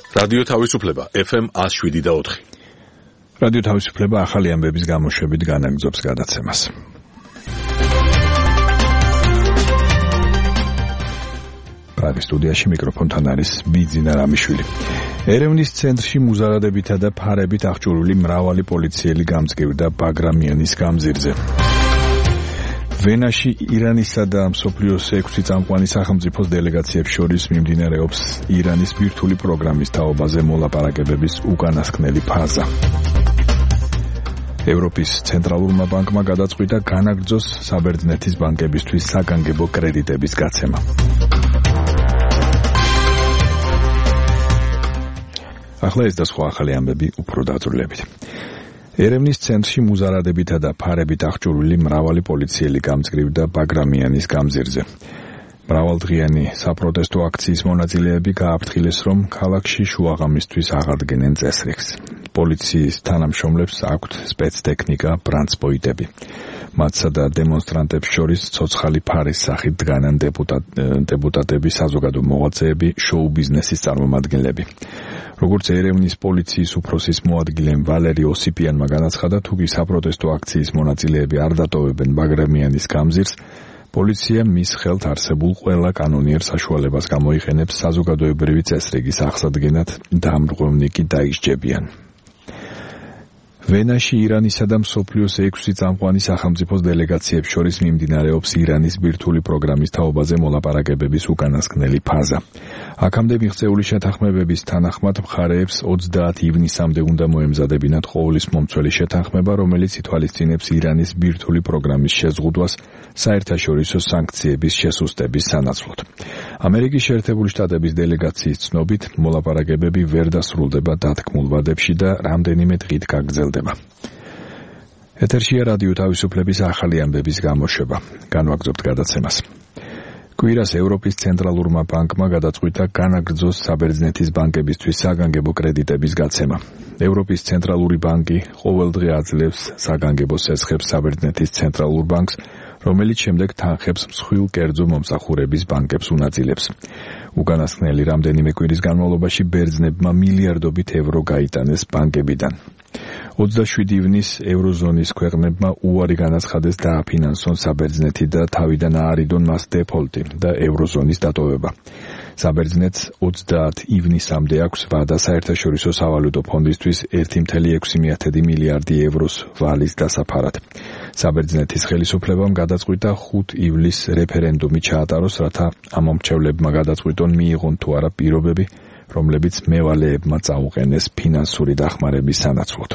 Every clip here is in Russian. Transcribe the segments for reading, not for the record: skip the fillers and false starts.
რადიო თავისუფლება FM 107.4. რადიო თავისუფლება ახალი ამბების გამოშვებით განაგრძობს გადაცემას. პრაღის სტუდიაში მიკროფონთან არის ბიძინა რამიშვილი. ერევნის ცენტრში მუზარადებითა და ფარებით აღჭურვილი მრავალი პოლიციელი გამწკივდა ბაგრამიანის გამზირზე. ვენაში ირანისა და მსოფლიოს 6 წამყვანი სახელმწიფოს დელეგაციებს შორის მიმდინარეობს ირანის ბირთვული პროგრამის თაობაზე მოლაპარაკებების უკანასკნელი ფაზა. ევროპის ცენტრალურმა ბანკმა გადაწყვიტა განაგრძოს საბერძნეთის ბანკებისთვის საგანგებო კრედიტების გაცემა. ახლა ეს და სხვა ახალი ამბები უფრო დაწვრილებით. ერევნის ცენტრში მუზარადებითა და ფარებით აღჭურვილი მრავალი პოლიციელი გამწკრივდა ბაგრამიანის გამზირზე. მრავალდღიანი საპროტესტო აქციის მონაწილეები გააფრთხილეს, რომ ქალაქში შუაღამისთვის აღადგენენ წესრიგს. პოლიციის თანამშრომლებს აქვთ სპეცტექნიკა, ბრანსპოიტები. მათსა და დემონსტრანტებს შორის ცოცხალი ფარის სახით დგანან დეპუტატები, საზოგადო მოღვაწეები, შოუ ბიზნესის წარმომადგენლები. როგორც ერევნის პოლიციის უფროსის მოადგილე ვალერი ოსიპიანმა განაცხადა, თუ კი საპროტესტო აქციის მონაწილეები არ დატოვებენ ბაგრამიანის გამზირს, პოლიცია მის ხელთ არსებულ ყველა კანონიერ საშუალებას გამოიყენებს საზოგადოებრივი წესრიგის აღსადგენად და ამრღვევნი კი დაისჯებიან. ვენაში ირანისა და მსოფლიოს 6 წამყვანი სახელმწიფოს დელეგაციებს შორის მიმდინარეობს ირანის ბირთვული პროგრამის თაობაზე მოლაპარაკებების უკანასკნელი ფაზა. აქამდე მიღწეული შეთანხმებების თანახმად მხარეებს 30 ივნისამდე უნდა მოემზადებინათ ყოვლის მომცველი შეთანხმება, რომელიც ითვალისწინებს ირანის ბირთვული პროგრამის შეზღუდვას საერთაშორისო სანქციების შესუსტების სანაცვლოდ. ამერიკის შეერთებული შტატების დელეგაციის ცნობით, მოლაპარაკებები ვერ დასრულდება დათქმულ ვადებში და რამდენიმე დღით გაგრძელდება. ეთერშია რადიო თავისუფლების ახალი ამბების გამოშვება. განვაგრძობთ გადაცემას. კვირას ევროპის ცენტრალურმა ბანკმა გადაწყვიტა განაგრძოს საბერძნეთის ბანკებისთვის საგანგებო კრედიტების გაცემა. ევროპის ცენტრალური ბანკი ყოველდღე აძლევს საგანგებო სესხებს საბერძნეთის ცენტრალურ ბანკს, რომელიც შემდეგ თანხებს მსხვილ კერძო მომსახურების ბანკებს უნაწილებს. უკანასკნელი რამდენიმე კვირის განმავლობაში ბერძნებმა მილიარდობით ევრო გაიტანეს ბანკებიდან. 27 ივნის ევროზონის ქვეყნებმა უარი განაცხადეს დააფინანსონ საბერძნეთი და თავიდან აარიდონ მას დეფოლტი და ევროზონის დატოვება. საბერძნეთს 30 ივნისამდე აქვს ვადა საერთაშორისო სავალუტო ფონდისთვის 1,6 მილიარდი ევროს ვალის დასაფარად. საბერძნეთის ხელისუფლებამ გადაწყვიტა 5 ივლისს რეფერენდუმი ჩაატაროს, რათა ამ მომრჩევლებმა გადაწყვიტონ მიიღონ თუ არა პირობები, რომლებიც მევალეებმა წაუყენეს ფინანსური დახმარების სანაცვლოდ.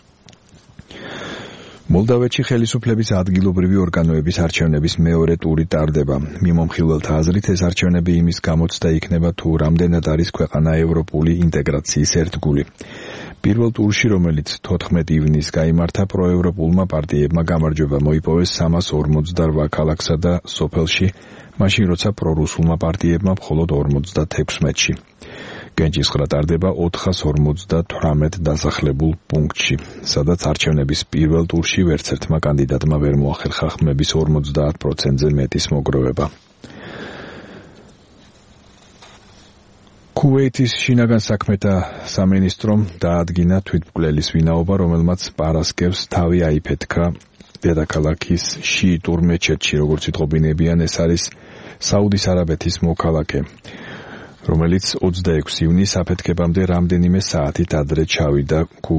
მოლდავეთში ხელისუფლების ადგილობრივი ორგანოების არჩევნების მეორე ტური ტარდება. მიმომხილველთა აზრით, ეს არჩევნები იმის გამოცდა იქნება, თუ რამდენად არის ქვეყანა ევროპული ინტეგრაციის ერთგული. პირველ ტურში, რომელიც 14 ივნისს გაიმართა, პროევროპულმა პარტიებმა გამარჯვება მოიპოვეს 348 ქალაქსა და სოფელში, მაშინ როცა პრორუსულმა პარტიებმა მხოლოდ 56-ში. გენჯისხრა ტარდება 458 დასახლებულ პუნქტში, სადაც არჩევნების პირველ ტურში ვერცერთმა კანდიდატმა ვერ მოახერხა ხმების 50%-ზე მეტის მოგროვება. ქუვეითის შინაგან საქმეთა სამინისტრომ დაადგინა თვითმკვლელის ვინაობა, რომელმაც პარასკევს თავი აიფეთქა დედაქალაქის შიიტურ მეჩეთში, როგორც იტყობინებიან, ეს არის საუდის არაბეთის მოქალაქე, რომელიც 26 ივნისს აფეთქებამდე რამდენიმე საათით ადრე ჩავიდა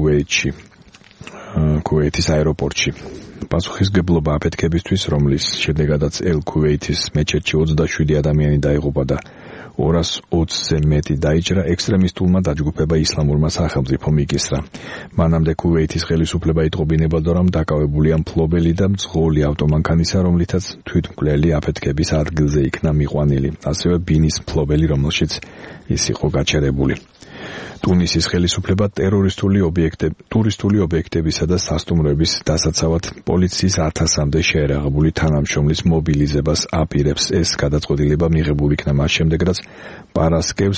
ქუვეითის აეროპორტში. პასუხისმგებლობა აფეთქებისთვის, რომლის შედეგადაც ელ-ქუვეითის მეჩეთში 27 ადამიანი დაიღუპა და 220-ზე მეტი დაიჭრა, ექსტრემისტულმა დაჯგუფება ისლამურმა სახელმწიფომ იკისრა. მანამდე ქუვეითის ხელისუფლება იტყობინებოდა, რომ დაკავებულია მფლობელი და მძღოლი ავტომანქანისა, რომლითაც თვითმკვლელი აფეთქების ადგილზე იქნა მიყვანილი, ასევე ბინის მფლობელი, რომელშიც ის იყო გაჩერებული. ტუნისის ხელისუფლება ტურისტული ობიექტებისა და სასტუმროების დასაცავად პოლიციის 1000-მდე შეერაღებული თანამშრომლის მობილიზებას აპირებს. ეს გადაწყვეტილება მიღებული იქნა მას შემდეგ, რაც პარასკევს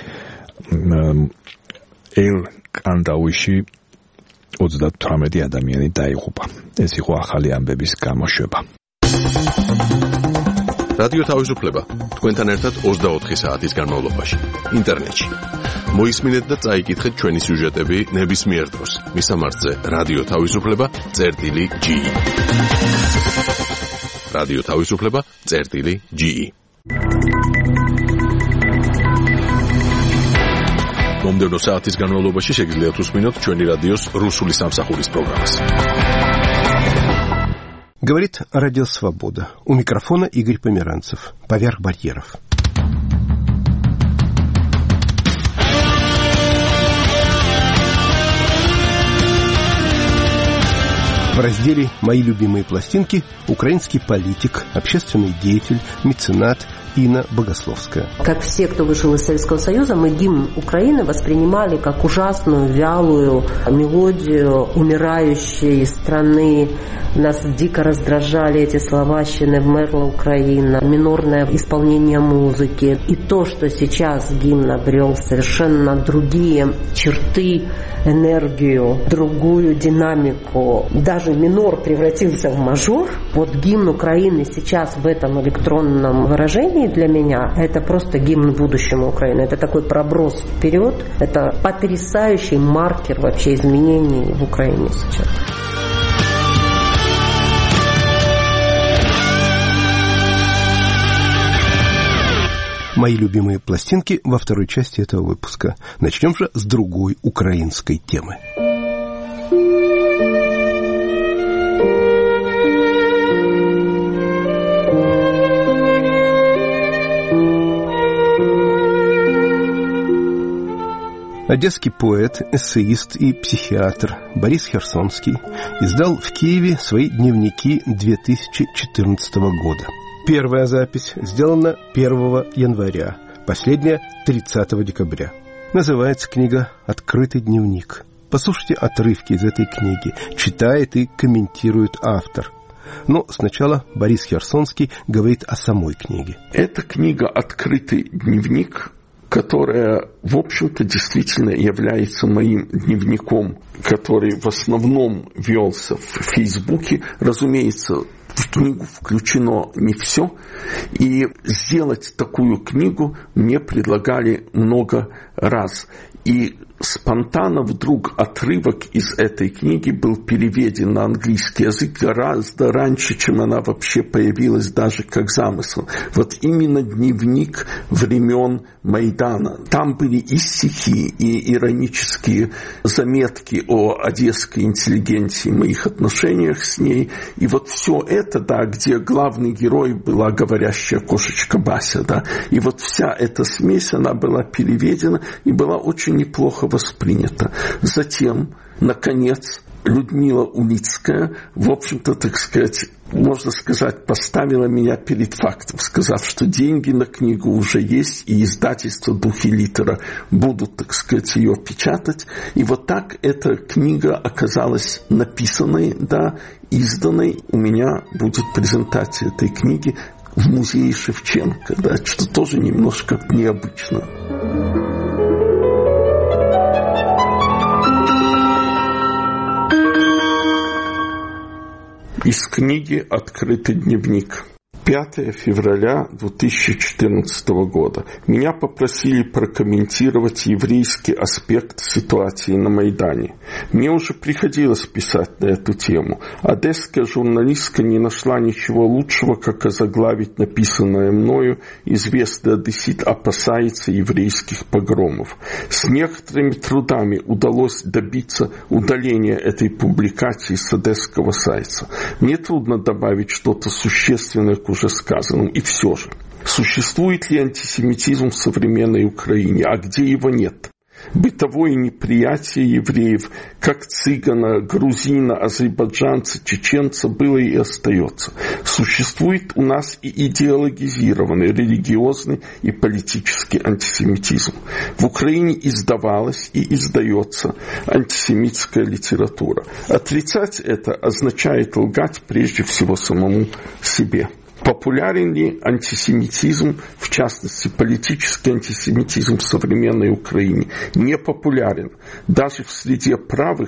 ელ-კანდაუიში 38 ადამიანი დაიღუპა. ეს იყო ახალი ამბების გამოშვება. რადიო თავისუფლება თქვენთან ერთად 24 საათის განმავლობაში ინტერნეტში. მოისმინეთ და წაიკითხეთ ჩვენი სიუჟეტები ნებისმიერ დროს. მისამართზე რადიო თავისუფლება.ge. რადიო თავისუფლება.ge. მომდევნო საათის განმავლობაში შეგიძლიათ უსმინოთ ჩვენი რადიოს რუსული სამსახურის პროგრამას. Говорит Радио Свобода. У микрофона Игорь Померанцев. Поверх барьеров. В разделе «Мои любимые пластинки» украинский политик, общественный деятель, меценат Инна Богословская. Как все, кто вышел из Советского Союза, мы гимн Украины воспринимали как ужасную, вялую мелодию умирающей страны. Нас дико раздражали эти словащины «Вмерла Украина», минорное исполнение музыки. И то, что сейчас гимн обрел совершенно другие черты, энергию, другую динамику. Даже минор превратился в мажор. Вот гимн Украины сейчас в этом электронном выражении для меня это просто гимн будущему Украины. Это такой проброс вперед. Это потрясающий маркер вообще изменений в Украине сейчас. Мои любимые пластинки во второй части этого выпуска. Начнем же с другой украинской темы. Одесский поэт, эссеист и психиатр Борис Херсонский издал в Киеве свои дневники 2014 года. Первая запись сделана 1 января, последняя 30 декабря. Называется книга «Открытый дневник». Послушайте отрывки из этой книги. Читает и комментирует автор. Но сначала Борис Херсонский говорит о самой книге. Эта книга «Открытый дневник», которая, в общем-то, действительно является моим дневником, который в основном велся в Фейсбуке. Разумеется, в книгу включено не все, и сделать такую книгу мне предлагали много раз. И спонтанно вдруг отрывок из этой книги был переведен на английский язык гораздо раньше, чем она вообще появилась даже как замысел. Вот именно дневник времен Майдана. Там были и стихи, и иронические заметки о одесской интеллигенции, моих отношениях с ней. И вот все это, да, где главный герой была говорящая кошечка Бася, да, и вот вся эта смесь, она была переведена и была очень неплохо воспринято. Затем, наконец, Людмила Улицкая, в общем-то, так сказать, можно сказать, поставила меня перед фактом, сказав, что деньги на книгу уже есть, и издательство «Дух и литера» будут, так сказать, ее печатать. И вот так эта книга оказалась написанной, да, изданной. У меня будет презентация этой книги в музее Шевченко, да, что тоже немножко необычно. Из книги «Открытый дневник». 5 февраля 2014 года. Меня попросили прокомментировать еврейский аспект ситуации на Майдане. Мне уже приходилось писать на эту тему. Одесская журналистка не нашла ничего лучшего, как озаглавить написанное мною: «Известный одессит опасается еврейских погромов». С некоторыми трудами удалось добиться удаления этой публикации с одесского сайта. Мне трудно добавить что-то существенное к уже сказанным. И все же, существует ли антисемитизм в современной Украине, а где его нет? Бытовое неприятие евреев, как цыгана, грузина, азербайджанца, чеченца, было и остается. Существует у нас и идеологизированный, религиозный и политический антисемитизм. В Украине издавалась и издается антисемитская литература. Отрицать это означает лгать прежде всего самому себе. Популярен ли антисемитизм, в частности, политический антисемитизм в современной Украине? Не популярен. Даже в среде правых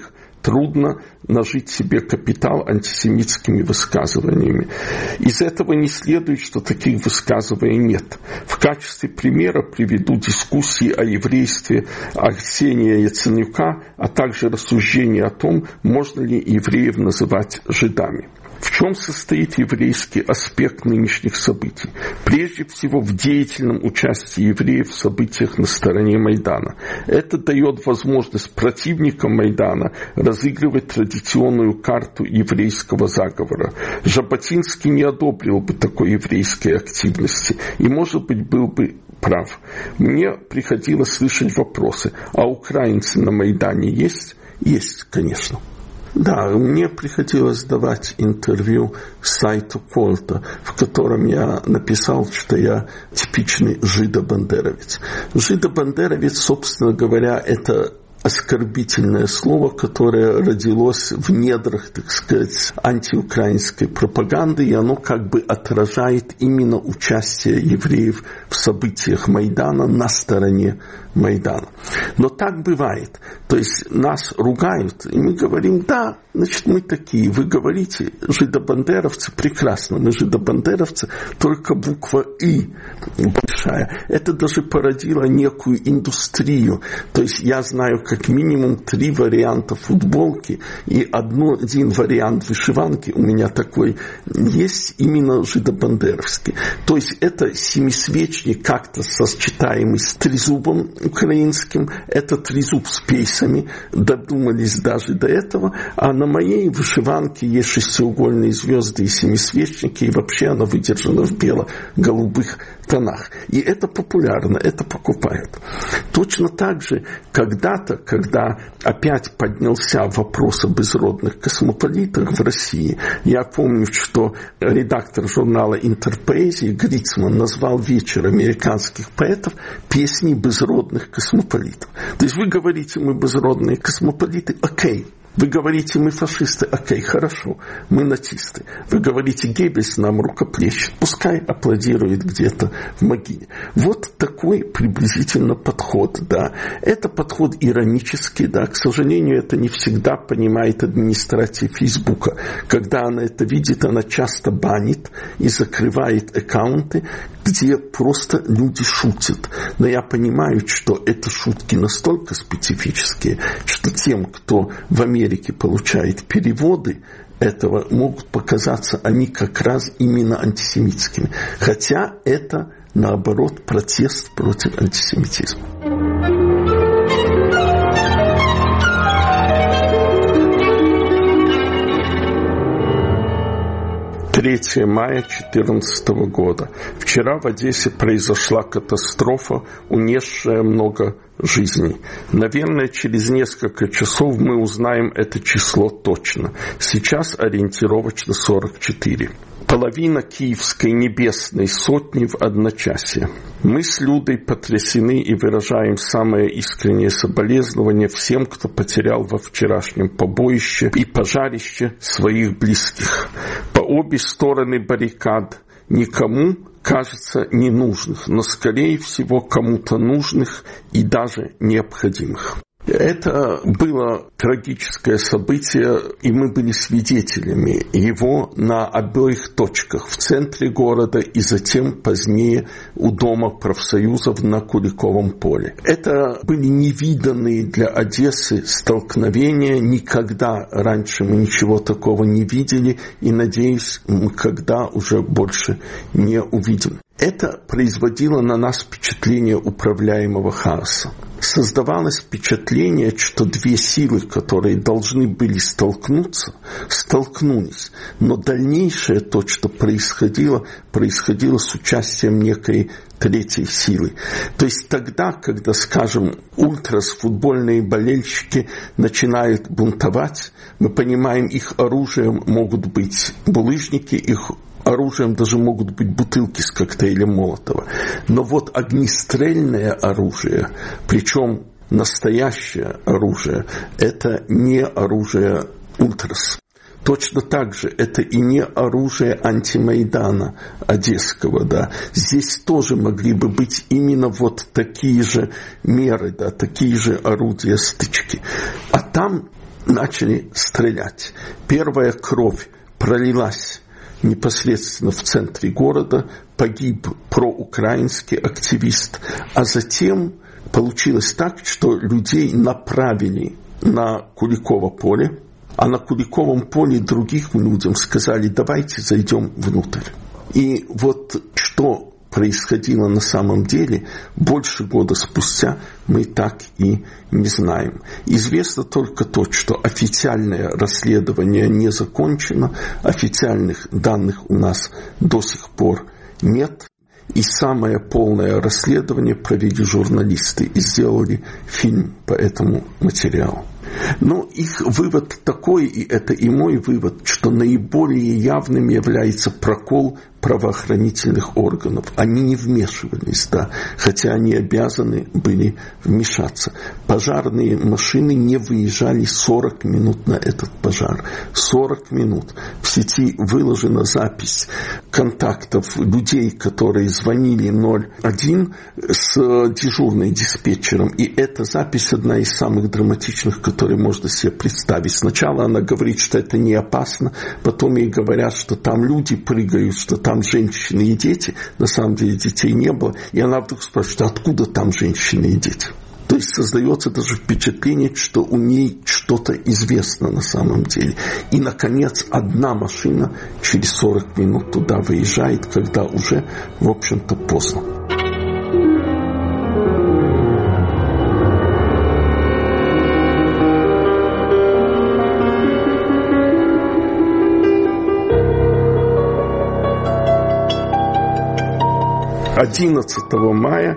трудно нажить себе капитал антисемитскими высказываниями. Из этого не следует, что таких высказываний нет. В качестве примера приведу дискуссии о еврействе Арсения Яценюка, а также рассуждения о том, можно ли евреев называть жидами. В чем состоит еврейский аспект нынешних событий? Прежде всего, в деятельном участии евреев в событиях на стороне Майдана. Это дает возможность противникам Майдана разыгрывать традиционную карту еврейского заговора. Жаботинский не одобрил бы такой еврейской активности и, может быть, был бы прав. Мне приходилось слышать вопросы: а украинцы на Майдане есть? Есть, конечно. Да, мне приходилось давать интервью сайту Кольта, в котором я написал, что я типичный жидобандеровец. Жидобандеровец, собственно говоря, это оскорбительное слово, которое родилось в недрах, так сказать, антиукраинской пропаганды, и оно как бы отражает именно участие евреев в событиях Майдана на стороне Майдана. Но так бывает. То есть нас ругают, и мы говорим: да, значит, мы такие. Вы говорите, жидобандеровцы, прекрасно, мы жидобандеровцы, только буква «и» большая. Это даже породило некую индустрию. То есть я знаю как минимум 3 варианта футболки и один вариант вышиванки у меня такой есть, именно жидобандеровский. То есть это семисвечник, как-то сочетаемый с трезубом украинским, это трезуб с пейсами, додумались даже до этого, а на моей вышиванке есть шестиугольные звезды и семисвечники, и вообще она выдержана в бело-голубых тонах. И это популярно, это покупают. Точно так же когда-то, когда опять поднялся вопрос об безродных космополитах в России, я помню, что редактор журнала «Интерпоэзия» Грицман назвал вечер американских поэтов песней безродных космополитов. То есть вы говорите: мы безродные космополиты, окей. Вы говорите: мы фашисты, окей, хорошо, мы нацисты. Вы говорите: Геббельс нам рукоплещет, пускай аплодирует где-то в могиле. Вот такой приблизительно подход, да. Это подход иронический, да. К сожалению, это не всегда понимает администрация Фейсбука. Когда она это видит, она часто банит и закрывает аккаунты, где просто люди шутят. Но я понимаю, что это шутки настолько специфические, что тем, кто в Америке получает переводы этого, могут показаться они как раз именно антисемитскими. Хотя это, наоборот, протест против антисемитизма. 3 мая 2014 года. Вчера в Одессе произошла катастрофа, унесшая много жизней. Наверное, через несколько часов мы узнаем это число точно. Сейчас ориентировочно 44. Половина Киевской небесной сотни в одночасье. Мы с Людой потрясены и выражаем самое искреннее соболезнование всем, кто потерял во вчерашнем побоище и пожарище своих близких. По обе стороны баррикад, никому, кажется, ненужных, но, скорее всего, кому-то нужных и даже необходимых. Это было трагическое событие, и мы были свидетелями его на обоих точках, в центре города и затем позднее у Дома профсоюзов на Куликовом поле. Это были невиданные для Одессы столкновения, никогда раньше мы ничего такого не видели, и, надеюсь, мы когда уже больше не увидим. Это производило на нас впечатление управляемого хаоса. Создавалось впечатление, что две силы, которые должны были столкнуться, столкнулись. Но дальнейшее то, что происходило с участием некой третьей силы. То есть тогда, когда, скажем, футбольные болельщики начинают бунтовать, мы понимаем, их оружием могут быть булыжники, их оружием даже могут быть бутылки с коктейлем Молотова. Но вот огнестрельное оружие, причем настоящее оружие, это не оружие ультрас. Точно так же это и не оружие антимайдана одесского, да. Здесь тоже могли бы быть именно вот такие же меры, да, такие же орудия стычки. А там начали стрелять. Первая кровь пролилась непосредственно в центре города, погиб проукраинский активист, а затем получилось так, что людей направили на Куликово поле, а на Куликовом поле другим людям сказали: давайте зайдем внутрь. И вот что происходило на самом деле, больше года спустя мы так и не знаем. Известно только то, что официальное расследование не закончено, официальных данных у нас до сих пор нет. И самое полное расследование провели журналисты и сделали фильм по этому материалу. Но их вывод такой, и это и мой вывод, что наиболее явным является прокол правоохранительных органов. Они не вмешивались, да, хотя они обязаны были вмешаться. Пожарные машины не выезжали 40 минут на этот пожар. 40 минут. В сети выложена запись контактов людей, которые звонили 01 с дежурной диспетчером. И эта запись одна из самых драматичных, которые можно себе представить. Сначала она говорит, что это не опасно, потом ей говорят, что там люди прыгают, что там женщины и дети. На самом деле детей не было. И она вдруг спрашивает: откуда там женщины и дети? То есть создается даже впечатление, что у ней что-то известно на самом деле. И, наконец, одна машина через 40 минут туда выезжает, когда уже, в общем-то, поздно. «11 мая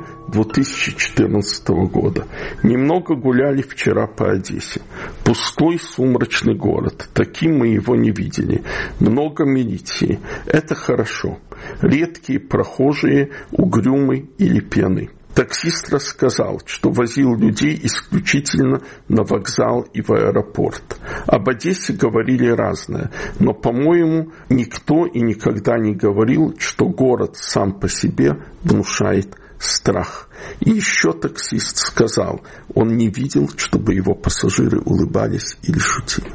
2014 года. Немного гуляли вчера по Одессе. Пустой сумрачный город. Таким мы его не видели. Много милиции. Это хорошо. Редкие прохожие, угрюмы или пьяны. Таксист рассказал, что возил людей исключительно на вокзал и в аэропорт. Об Одессе говорили разное, но, по-моему, никто и никогда не говорил, что город сам по себе внушает страх. И еще таксист сказал, он не видел, чтобы его пассажиры улыбались или шутили.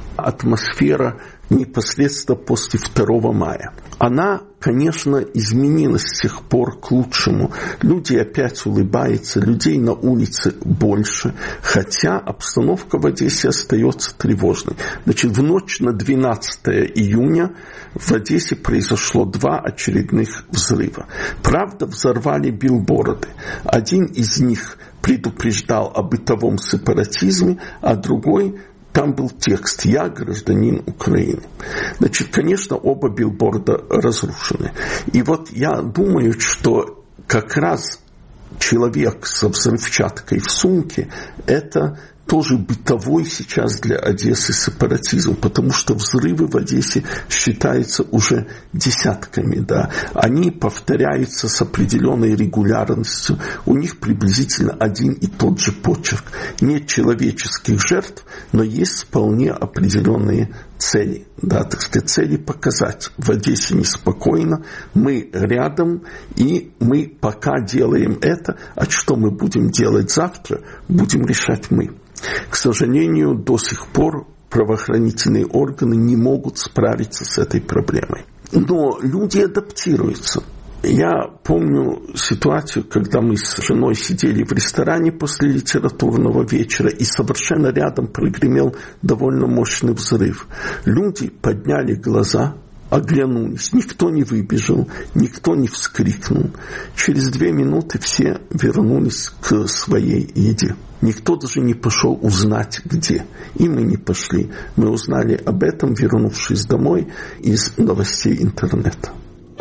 Атмосфера непосредственно после 2 мая. Она, конечно, изменилась с тех пор к лучшему. Люди опять улыбаются, людей на улице больше, хотя обстановка в Одессе остается тревожной. Значит, в ночь на 12 июня в Одессе произошло 2 очередных взрыва. Правда, взорвали билборды. Один из них предупреждал о бытовом сепаратизме, а другой... Там был текст «Я гражданин Украины». Значит, конечно, оба билборда разрушены. И вот я думаю, что как раз человек со взрывчаткой в сумке – это тоже бытовой сейчас для Одессы сепаратизм, потому что взрывы в Одессе считаются уже десятками, да. Они повторяются с определенной регулярностью, у них приблизительно один и тот же почерк. Нет человеческих жертв, но есть вполне определенные цели, да, так сказать, цели показать: в Одессе неспокойно, мы рядом, и мы пока делаем это, а что мы будем делать завтра, будем решать мы. К сожалению, до сих пор правоохранительные органы не могут справиться с этой проблемой. Но люди адаптируются. Я помню ситуацию, когда мы с женой сидели в ресторане после литературного вечера, и совершенно рядом прогремел довольно мощный взрыв. Люди подняли глаза, оглянулись. Никто не выбежал, никто не вскрикнул. Через 2 минуты все вернулись к своей еде. Никто даже не пошел узнать, где. И мы не пошли. Мы узнали об этом, вернувшись домой, из новостей интернета.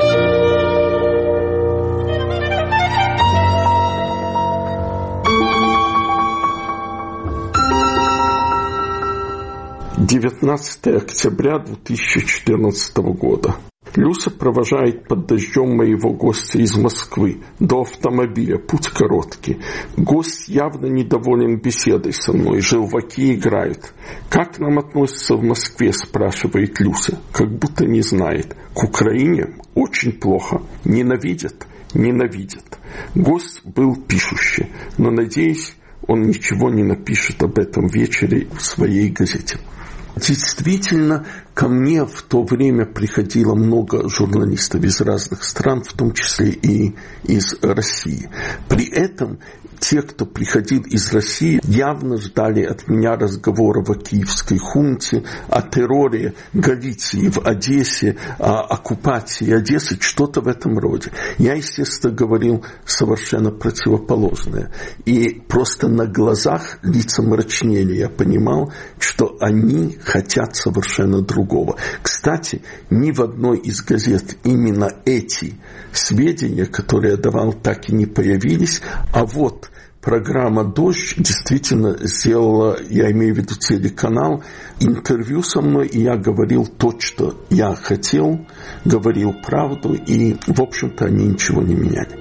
«19 октября 2014 года. Люся провожает под дождем моего гостя из Москвы до автомобиля. Путь короткий. Гость явно недоволен беседой со мной. Желваки играют. «Как нам относятся в Москве?» – спрашивает Люся. Как будто не знает. «К Украине? Очень плохо. Ненавидят?» «Ненавидят». Гость был пишущий, но, надеюсь, он ничего не напишет об этом вечере в своей газете. Действительно, ко мне в то время приходило много журналистов из разных стран, в том числе и из России. При этом те, кто приходил из России, явно ждали от меня разговоров о киевской хунте, о терроре Галиции в Одессе, о оккупации Одессы, что-то в этом роде. Я, естественно, говорил совершенно противоположное. И просто на глазах лица мрачнели. Я понимал, что они хотят совершенно другого. Кстати, ни в одной из газет именно эти сведения, которые я давал, так и не появились. А вот программа «Дождь» действительно сделала, я имею в виду телеканал, интервью со мной, и я говорил то, что я хотел, говорил правду, и, в общем-то, они ничего не меняли.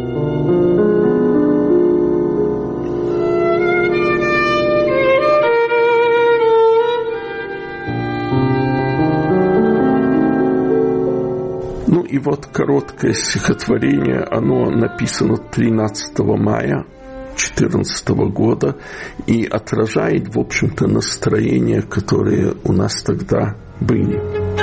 И вот короткое стихотворение, оно написано 13 мая 2014 года и отражает, в общем-то, настроения, которые у нас тогда были.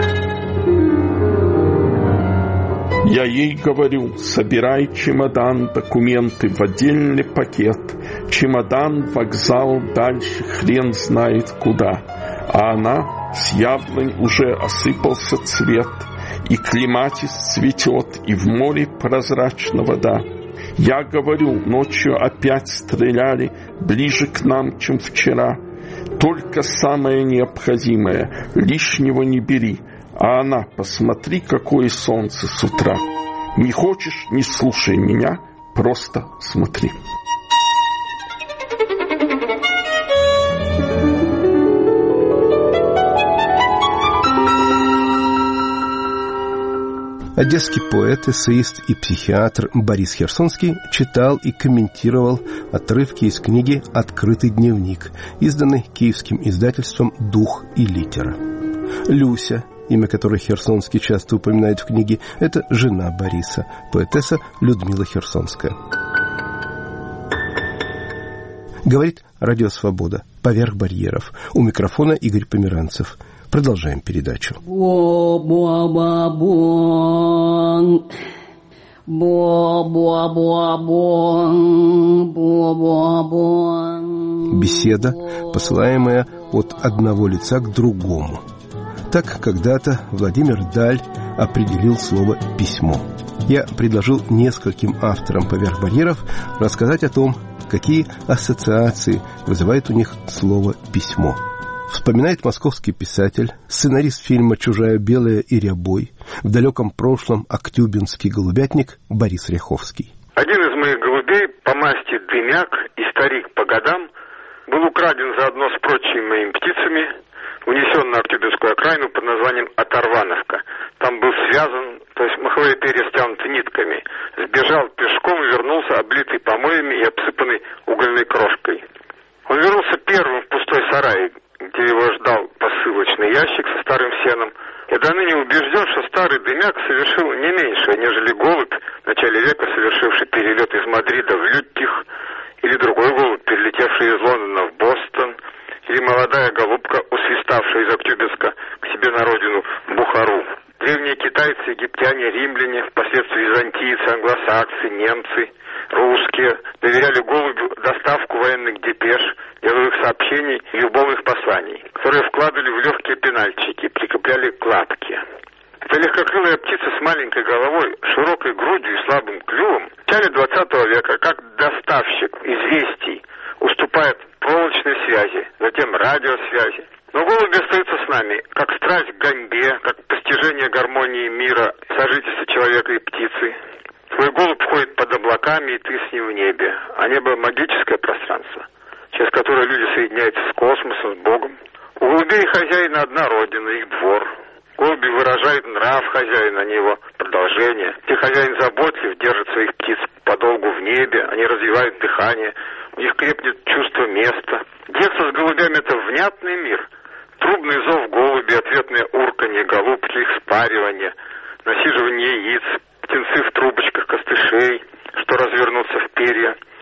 Я ей говорю: собирай чемодан, документы в отдельный пакет. Чемодан, вокзал, дальше хрен знает куда. А она с яблонь уже осыпался цвет, и клематис цветет, и в море прозрачна вода. Я говорю, ночью опять стреляли, ближе к нам, чем вчера. Только самое необходимое, лишнего не бери. А она: посмотри, какое солнце с утра. Не хочешь, не слушай меня, просто смотри. Одесский поэт, эссеист и психиатр Борис Херсонский читал и комментировал отрывки из книги «Открытый дневник», изданной киевским издательством «Дух и литера». Люся, имя которой Херсонский часто упоминает в книге, это жена Бориса, поэтесса Людмила Херсонская. Говорит Радио Свобода. Поверх барьеров. У микрофона Игорь Померанцев. Продолжаем передачу. Беседа, посылаемая от одного лица к другому. Так когда-то Владимир Даль определил слово «письмо». Я предложил нескольким авторам «Поверх барьеров» рассказать о том, какие ассоциации вызывает у них слово «письмо». Вспоминает московский писатель, сценарист фильма «Чужая белая и рябой», в далеком прошлом актюбинский голубятник Борис Ряховский. Один из моих голубей по масти дымяк и старик по годам был украден заодно с прочими моими птицами, унесен на Актюбинскую окраину под названием Оторвановка. Там был связан, то есть маховые перья стянуты нитками. Сбежал пешком и вернулся, облитый помоями и обсыпанный угольной крошкой. Он вернулся первым в пустой сарай, где его ждал посылочный ящик со старым сеном. Я до ныне убежден, что старый дымяк совершил не меньше, нежели голубь, в начале века совершивший перелет из Мадрида в Лютих, или другой голубь, перелетевший из Лондона в Бостон, или молодая голубка, усвиставшая из Актюбинска к себе на родину Бухару. Древние китайцы, египтяне, римляне, впоследствии византийцы, англосаксы, немцы, русские доверяли голубю доставку военных депеш, деловых сообщений и любовных посланий, которые вкладывали в легкие пенальчики и прикрепляли к лапке. Эта легкокрылая птица с маленькой головой, широкой грудью и слабым клювом в начале 20 века как доставщик известий уступает проволочной связи, затем радиосвязи. Но голуби остаются с нами, как страсть к гоньбе, как постижение гармонии мира, сожительства человека и птицы. Твой голубь ходит под облаками, и ты с ним в небе. А небо — магическое пространство, через которое люди соединяются с космосом, с Богом. У голубей хозяина одна родина, их двор. Голуби выражают нрав хозяина, а не его продолжение. Где хозяин заботлив, держит своих птиц подолгу в небе, они развивают дыхание, у них крепнет чувство места. Детство с голубями — это внятный мир. Трубный зов голуби, ответное урканье голубки, их спаривание, насиживание яиц, птенцы в трубочках костышей, что развернутся в перья.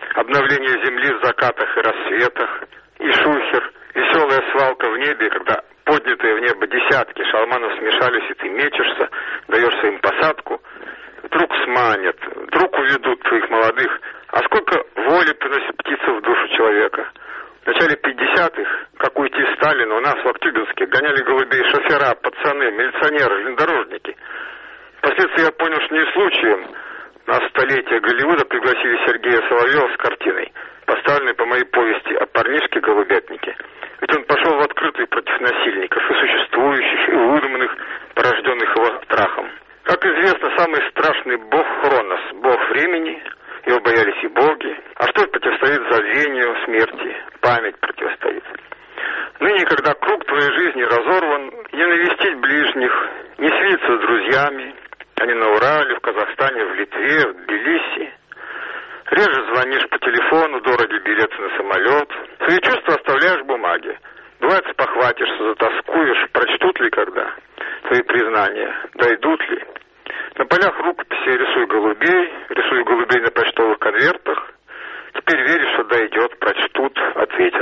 обновление земли в закатах и рассветах, и шухер, веселая свалка в небе, когда поднятые в небо десятки шалманов смешались, и ты мечешься, даешь им посадку, вдруг сманят, вдруг уведут твоих молодых. А сколько воли приносит птица в душу человека. В начале 50-х, как уйти Сталину, у нас в Актюбинске гоняли голубей шофера, пацаны, милиционеры, железнодорожники. Впоследствии я понял, что не случаем на столетие Голливуда пригласили Сергея Соловьева с картиной, поставленной по моей повести о парнишке-голубятнике. Ведь он пошел в открытый против насильников и существующих, и выдуманных, порожденных его страхом. Как известно, самый страшный бог Хронос, бог времени, его боялись и боги. А что противостоит забвению, смерти? Память противостоит. Ныне, когда круг твоей жизни разорван, не навестить ближних, не свидеться с друзьями, они на Урале, в Казахстане, в Литве, в Тбилиси. Реже звонишь по телефону, дороги билеты на самолет. Свои чувства оставляешь в бумаге. Бывает, спохватишься, затоскуешь, прочтут ли когда твои признания, дойдут ли. На полях рукописи рисуй голубей на почтовых конвертах. Теперь веришь, что дойдет, прочтут, ответят.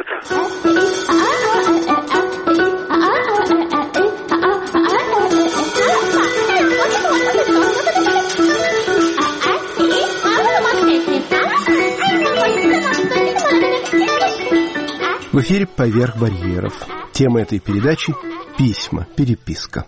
В эфире «Поверх барьеров». Тема этой передачи – письма, переписка.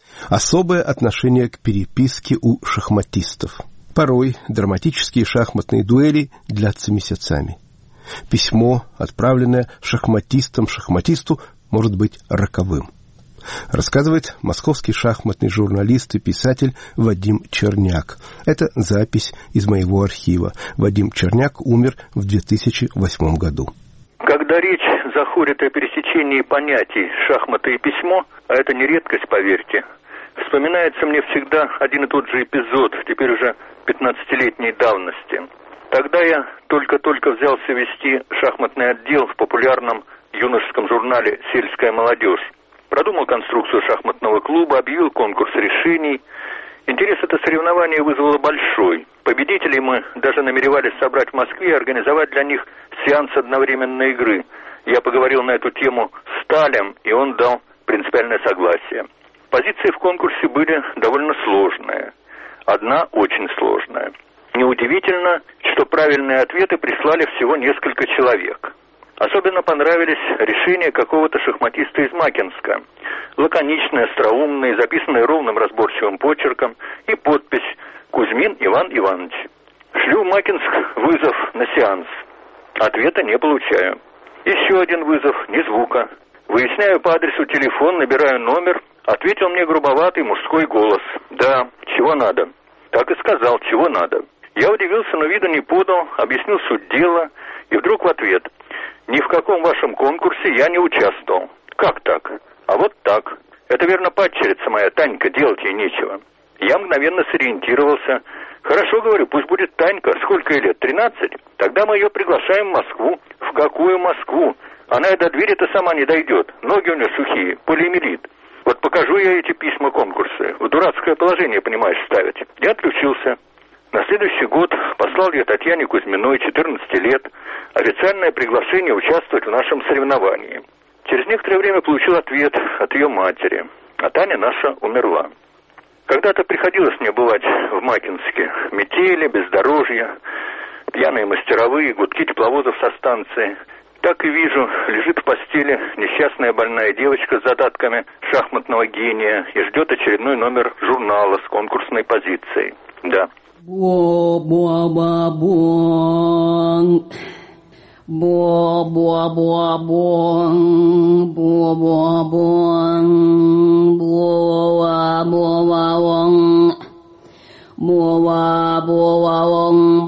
Особое отношение к переписке у шахматистов. Порой драматические шахматные дуэли длятся месяцами. Письмо, отправленное шахматистом шахматисту, может быть роковым. Рассказывает московский шахматный журналист и писатель Вадим Черняк. Это запись из моего архива. Вадим Черняк умер в 2008 году. Когда речь заходит о пересечении понятий шахматы и письмо, а это не редкость, поверьте, вспоминается мне всегда один и тот же эпизод, теперь уже 15-летней давности. Тогда я только-только взялся вести шахматный отдел в популярном юношеском журнале «Сельская молодежь». Продумал конструкцию шахматного клуба, объявил конкурс решений. Интерес это соревнование вызвало большой. Победителей мы даже намеревались собрать в Москве и организовать для них сеанс одновременной игры. Я поговорил на эту тему с Талем, и он дал принципиальное согласие. Позиции в конкурсе были довольно сложные. Одна очень сложная. Неудивительно, что правильные ответы прислали всего несколько человек. Особенно понравились решения какого-то шахматиста из Макинска. Лаконичные, остроумные, записанные ровным разборчивым почерком, и подпись «Кузьмин Иван Иванович». Шлю в Макинск вызов на сеанс. Ответа не получаю. Еще один вызов, ни звука. Выясняю по адресу телефон, набираю номер. Ответил мне грубоватый мужской голос. «Да, чего надо?» Так и сказал, чего надо. Я удивился, но вида не подал, объяснил суть дела, и вдруг в ответ: «Ни в каком вашем конкурсе я не участвовал». «Как так?» «А вот так. Это верно падчерица моя, Танька, делать ей нечего». Я мгновенно сориентировался. «Хорошо, говорю, пусть будет Танька. Сколько ей лет? 13? Тогда мы ее приглашаем в Москву». «В какую Москву? Она и до двери-то сама не дойдет. Ноги у нее сухие, полиэмилит. Вот покажу я эти письма конкурсы. В дурацкое положение, понимаешь, ставить». Я отключился. На следующий год послал я Татьяне Кузьминой, 14 лет, официальное приглашение участвовать в нашем соревновании. Через некоторое время получил ответ от ее матери. А Таня наша умерла. Когда-то приходилось мне бывать в Макинске. Метели, бездорожье, пьяные мастеровые, гудки тепловозов со станции. Так и вижу, лежит в постели несчастная больная девочка с задатками шахматного гения и ждет очередной номер журнала с конкурсной позицией. Да. Бо-бо-ба-бон, бо-бо-ба-бон, бо-бо-бон, бо-ба-ба-бон, бо-ба-ба-бон,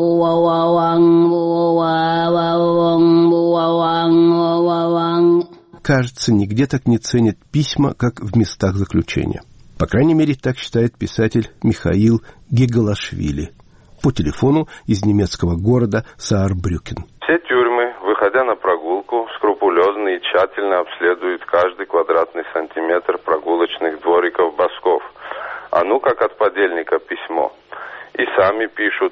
бо-ба-ба-бон. Кажется, нигде так не ценят письма, как в местах заключения. По крайней мере, так считает писатель Михаил Геголашвили по телефону из немецкого города Саарбрюкен. Все тюрьмы, выходя на прогулку, скрупулезно и тщательно обследуют каждый квадратный сантиметр прогулочных двориков-босков. А ну как от подельника письмо. И сами пишут, с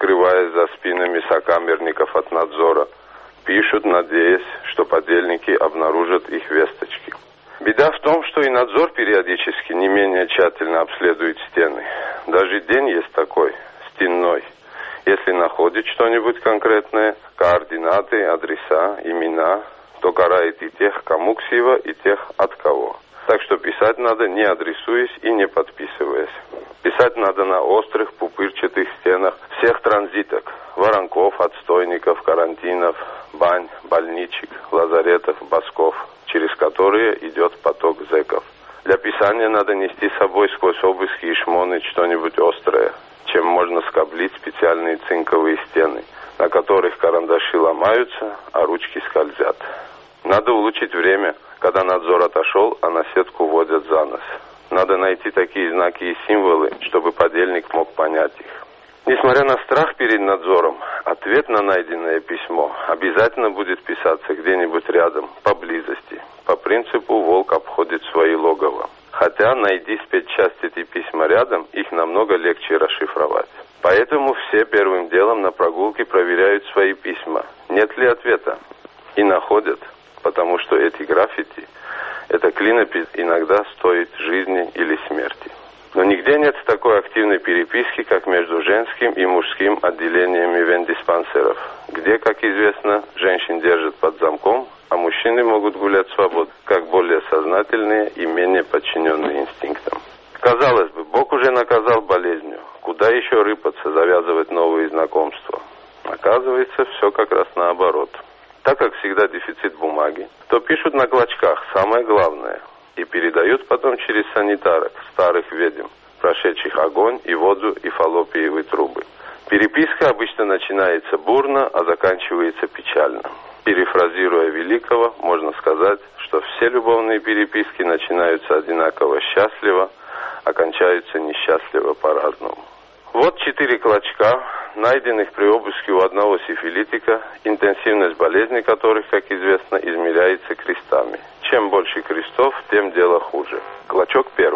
скрываясь за спинами сокамерников от надзора. Пишут, надеясь, что подельники обнаружат их весточки. Беда в том, что и надзор периодически не менее тщательно обследует стены. Даже день есть такой, стенной. Если находит что-нибудь конкретное, координаты, адреса, имена, то карает и тех, кому ксива, и тех, от кого. Так что писать надо, не адресуясь и не подписываясь. Писать надо на острых, пупырчатых стенах всех транзиток. Воронков, отстойников, карантинов, бань, больничек, лазаретов, босков, через которые идет поток зэков. Для писания надо нести с собой сквозь обыски и шмоны что-нибудь острое, чем можно скоблить специальные цинковые стены, на которых карандаши ломаются, а ручки скользят. Надо улучшить время, когда надзор отошел, а на сетку водят за нос. Надо найти такие знаки и символы, чтобы подельник мог понять их. Несмотря на страх перед надзором, ответ на найденное письмо обязательно будет писаться где-нибудь рядом, поблизости. По принципу волк обходит свои логово. Хотя, найди спецчасть эти письма рядом, их намного легче расшифровать. Поэтому все первым делом на прогулке проверяют свои письма. Нет ли ответа? И находят, потому что эти граффити, эта клинопись иногда стоит жизни или смерти. Но нигде нет такой активной переписки, как между женским и мужским отделениями вендиспансеров, где, как известно, женщин держат под замком, а мужчины могут гулять свободно, как более сознательные и менее подчиненные инстинктам. Казалось бы, Бог уже наказал болезнью. Куда еще рыпаться, завязывать новые знакомства? Оказывается, все как раз наоборот. Так как всегда дефицит бумаги, то пишут на клочках самое главное и передают потом через санитарок, старых ведьм, прошедших огонь и воду и фаллопиевые трубы. Переписка обычно начинается бурно, а заканчивается печально. Перефразируя великого, можно сказать, что все любовные переписки начинаются одинаково счастливо, а кончаются несчастливо по-разному. Вот 4 клочка, найденных при обыске у одного сифилитика, интенсивность болезни которых, как известно, измеряется крестами. Чем больше крестов, тем дело хуже. Клочок 1.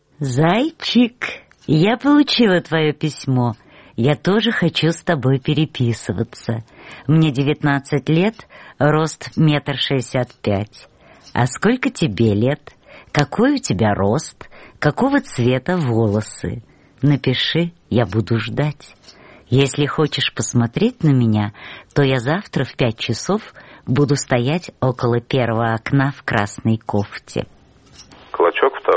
Зайчик, я получила твое письмо. Я тоже хочу с тобой переписываться. Мне 19 лет, рост 1,65 м. А сколько тебе лет? Какой у тебя рост? Какого цвета волосы? Напиши, я буду ждать. Если хочешь посмотреть на меня, то я завтра в 5 часов буду стоять около первого окна в красной кофте. Клочок 2.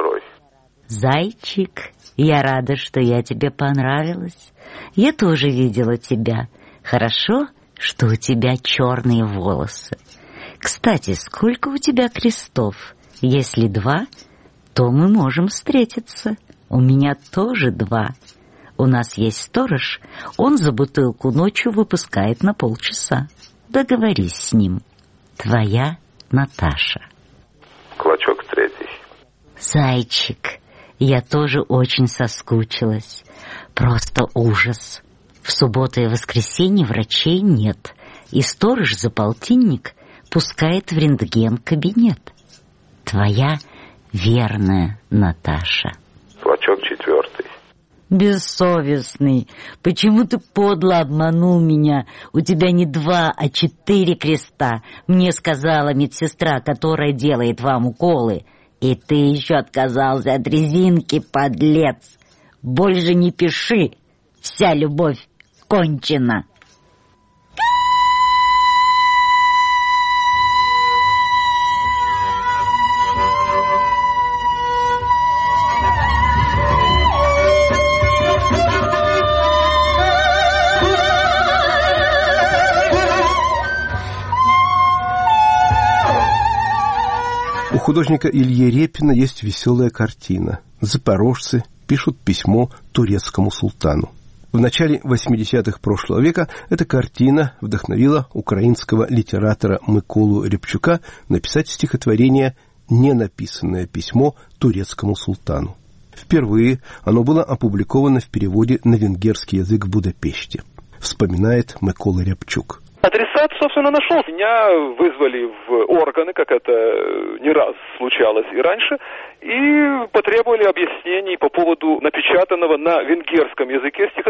Зайчик, я рада, что я тебе понравилась. Я тоже видела тебя. Хорошо, что у тебя черные волосы. Кстати, сколько у тебя крестов? Если 2, то мы можем встретиться. У меня тоже 2. У нас есть сторож, он за бутылку ночью выпускает на полчаса. Договорись с ним. Твоя Наташа. Клочок 3. Зайчик, я тоже очень соскучилась. Просто ужас. В субботу и воскресенье врачей нет, и сторож за полтинник пускает в рентген-кабинет. Твоя верная Наташа. Клочок 4. Бессовестный, почему ты подло обманул меня? У тебя не 2, а 4 креста. Мне сказала медсестра, которая делает вам уколы. И ты еще отказался от резинки, подлец. Больше не пиши. Вся любовь кончена. У художника Ильи Репина есть веселая картина. Запорожцы пишут письмо турецкому султану. В начале 80-х прошлого века эта картина вдохновила украинского литератора Миколу Рябчука написать стихотворение «Ненаписанное письмо турецкому султану». Впервые оно было опубликовано в переводе на венгерский язык в Будапеште, вспоминает Микола Рябчук. Адресат, собственно, нашел. Меня вызвали в органы, как это не раз случалось и раньше, и потребовали объяснений по поводу напечатанного на венгерском языке стихотворения.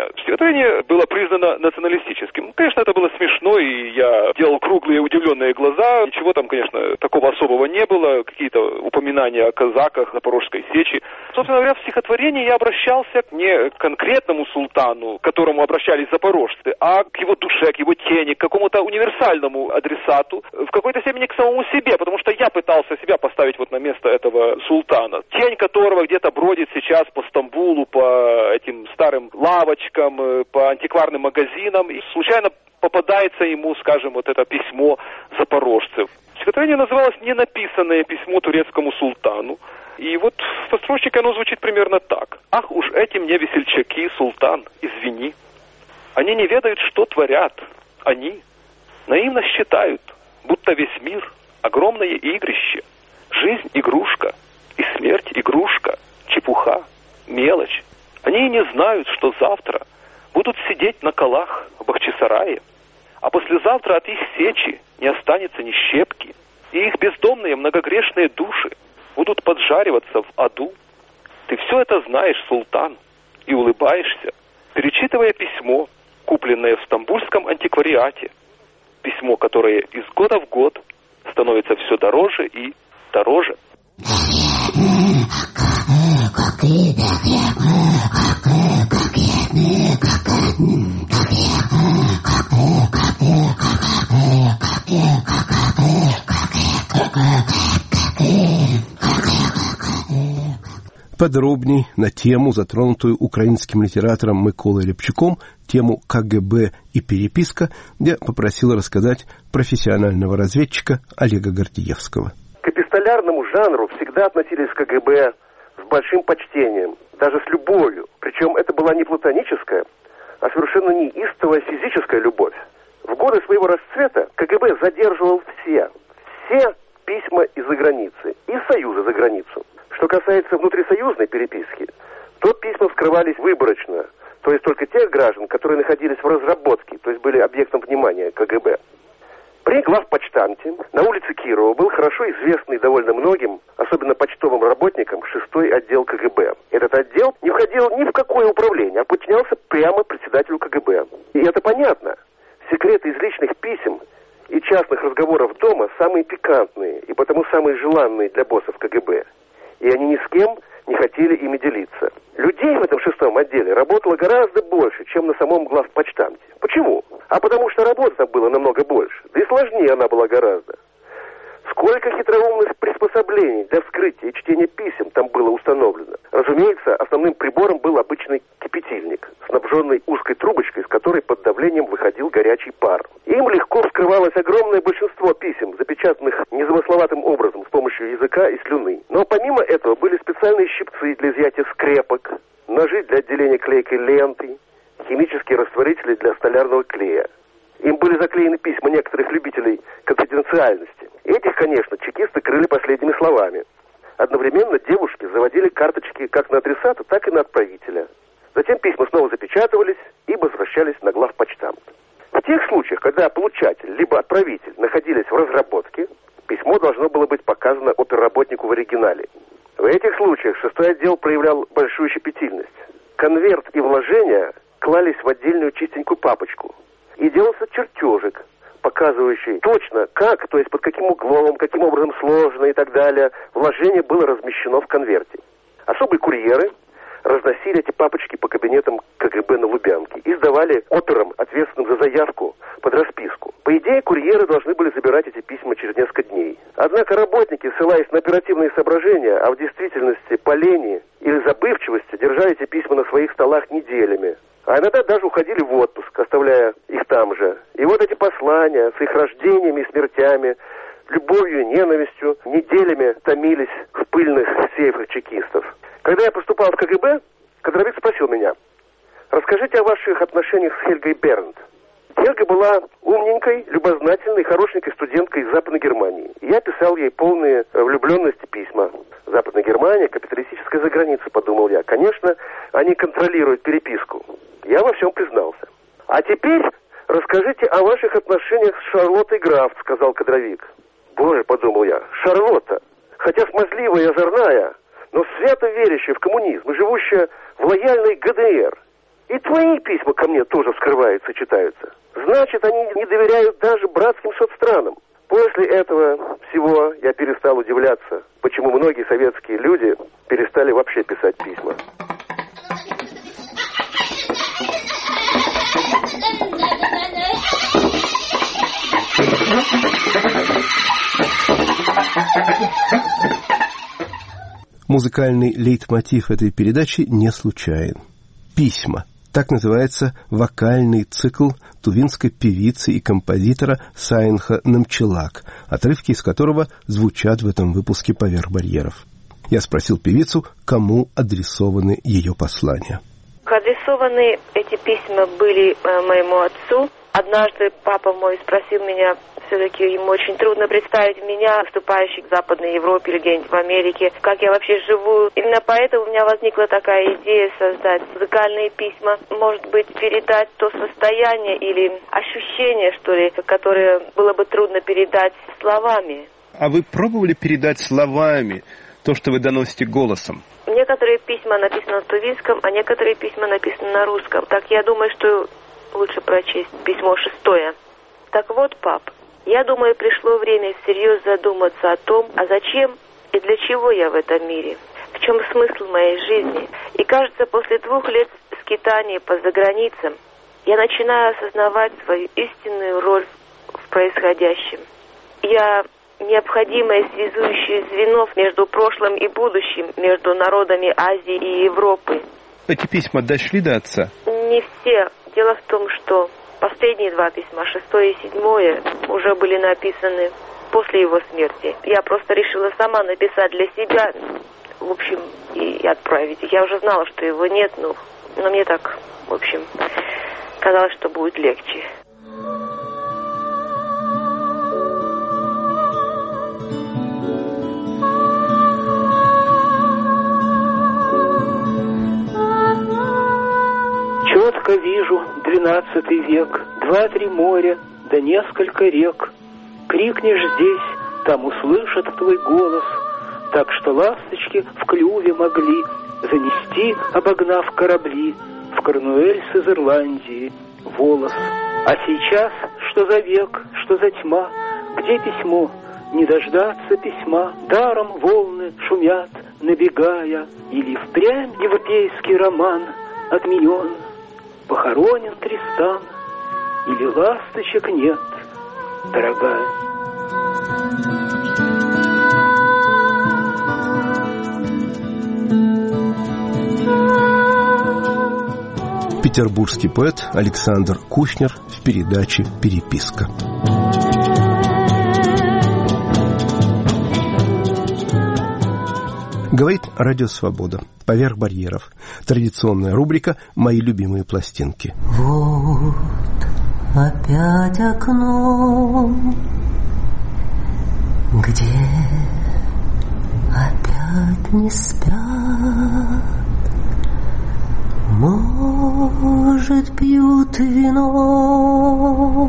стихотворение. Стихотворение было признано националистическим. Конечно, это было смешно, и я делал круглые удивленные глаза. Ничего там, конечно, такого особого не было. Какие-то упоминания о казаках, Запорожской сечи. Собственно говоря, в стихотворении я обращался не к конкретному султану, к которому обращались запорожцы, а к его душе, к его тени, к какому-то универсальному адресату, в какой-то степени к самому себе, потому что я пытался себя поставить вот на место этого султана, тень которого где-то бродит сейчас по Стамбулу, по этим старым лавочкам, по антикварным магазинам, и случайно попадается ему, скажем, вот это письмо запорожцев. Стихотворение называлось «Ненаписанное письмо турецкому султану». И вот в построчнике оно звучит примерно так. «Ах уж эти мне весельчаки, султан, извини. Они не ведают, что творят. Они наивно считают, будто весь мир — огромное игрище. Жизнь — игрушка, и смерть — игрушка, чепуха, мелочь. Они и не знают, что завтра будут сидеть на колах в Бахчисарае, а послезавтра от их сечи не останется ни щепки, и их бездомные многогрешные души будут поджариваться в аду. Ты все это знаешь, султан, и улыбаешься, перечитывая письмо, купленное в стамбульском антиквариате, письмо, которое из года в год становится все дороже и дороже». Подробней на тему, затронутую украинским литератором Миколой Рябчуком, тему КГБ и переписка, я попросил рассказать профессионального разведчика Олега Гордеевского. К эпистолярному жанру всегда относились к КГБ с большим почтением, даже с любовью. Причем это была не платоническая, а совершенно неистовая физическая любовь. В годы своего расцвета КГБ задерживал все письма из-за границы, из Союза за границу. Что касается внутрисоюзной переписки, то письма вскрывались выборочно, то есть только тех граждан, которые находились в разработке, то есть были объектом внимания КГБ. При главпочтамте на улице Кирова был хорошо известный довольно многим, особенно почтовым работникам, 6-й отдел КГБ. Этот отдел не входил ни в какое управление, а подчинялся прямо председателю КГБ. И это понятно. Секреты из личных писем и частных разговоров дома самые пикантные и потому самые желанные для боссов КГБ. И они ни с кем не хотели ими делиться. Людей в этом 6-м отделе работало гораздо больше, чем на самом главпочтамте. Почему? А потому что работы там было намного больше. Да и сложнее она была гораздо. Сколько хитроумных приспособлений для вскрытия и чтения писем там было установлено. Разумеется, основным прибором был обычный кипятильник, снабженный узкой трубочкой, из которой под давлением выходил горячий пар. Им легко вскрывалось огромное большинство писем, запечатанных незамысловатым образом с помощью языка и слюны. Но помимо этого были специальные щипцы для изъятия скрепок, ножи для отделения клейкой ленты, химические растворители для столярного клея. Им были заклеены письма некоторых любителей конфиденциальности. Этих, конечно, чекисты крыли последними словами. Одновременно девушки заводили карточки как на адресата, так и на отправителя. Затем письма снова запечатывались и возвращались на главпочтамт. В тех случаях, когда получатель либо отправитель находились в разработке, письмо должно было быть показано оперработнику в оригинале. В этих случаях 6-й отдел проявлял большую щепетильность. Конверт и вложения клались в отдельную чистенькую папочку. И делался чертежик, показывающий точно как, то есть под каким углом, каким образом сложено и так далее, вложение было размещено в конверте. Особые курьеры разносили эти папочки по кабинетам КГБ на Лубянке и сдавали операм, ответственным за заявку, под расписку. По идее, курьеры должны были забирать эти письма через несколько дней. Однако работники, ссылаясь на оперативные соображения, а в действительности по лени или забывчивости, держали эти письма на своих столах неделями. А иногда даже уходили в отпуск, оставляя их там же. И вот эти послания с их рождениями и смертями, любовью и ненавистью неделями томились в пыльных сейфах чекистов. Когда я поступал в КГБ, кадровик спросил меня: «Расскажите о ваших отношениях с Хельгой Бернт». Хельга была умненькой, любознательной, хорошенькой студенткой из Западной Германии. Я писал ей полные влюбленности письма. Западная Германия, капиталистическая заграница, подумал я. Конечно, они контролируют переписку. Я во всем признался. «А теперь расскажите о ваших отношениях с Шарлоттой Графт», сказал кадровик. «Боже», подумал я, Шарлотта, хотя смазливая и озорная, но свято верящая в коммунизм и живущая в лояльной ГДР. И тут твои письма ко мне тоже вскрываются, читаются. Значит, они не доверяют даже братским соцстранам. После этого всего я перестал удивляться, почему многие советские люди перестали вообще писать письма. Музыкальный лейтмотив этой передачи не случайен. «Письма». Так называется вокальный цикл тувинской певицы и композитора Сайнха Намчилак, отрывки из которого звучат в этом выпуске «Поверх барьеров». Я спросил певицу, кому адресованы ее послания. Адресованы эти письма были моему отцу. Однажды папа мой спросил меня, все-таки ему очень трудно представить меня, выступающей в Западной Европе или где-нибудь в Америке, как я вообще живу. Именно поэтому у меня возникла такая идея создать музыкальные письма, может быть, передать то состояние или ощущение, что ли, которое было бы трудно передать словами. А вы пробовали передать словами то, что вы доносите голосом? Некоторые письма написаны на тувинском, а некоторые письма написаны на русском. Так я думаю, что лучше прочесть письмо 6. Так вот, пап, я думаю, пришло время всерьез задуматься о том, а зачем и для чего я в этом мире, в чем смысл моей жизни. И кажется, после 2 лет скитания по заграницам я начинаю осознавать свою истинную роль в происходящем. Я необходимое связующее звено между прошлым и будущим, между народами Азии и Европы. Эти письма дошли до отца? Не все. Дело в том, что последние 2 письма, 6 и 7, уже были написаны после его смерти. Я просто решила сама написать для себя, в общем, и отправить. Я уже знала, что его нет, но мне так, в общем, казалось, что будет легче. Четко вижу 12 век, 2-3 моря, да несколько рек. Крикнешь здесь, там услышат твой голос, так что ласточки в клюве могли занести, обогнав корабли, в Корнуэльс из Ирландии волос. А сейчас, что за век, что за тьма, где письмо? Не дождаться письма, даром волны шумят, набегая, или впрямь европейский роман отменен. Похоронен Тристан, или ласточек нет, дорогая. Петербургский поэт Александр Кушнер в передаче «Переписка». Говорит Радио Свобода. Поверх барьеров. Традиционная рубрика «Мои любимые пластинки». Вот опять окно, где опять не спят. Может, пьют вино,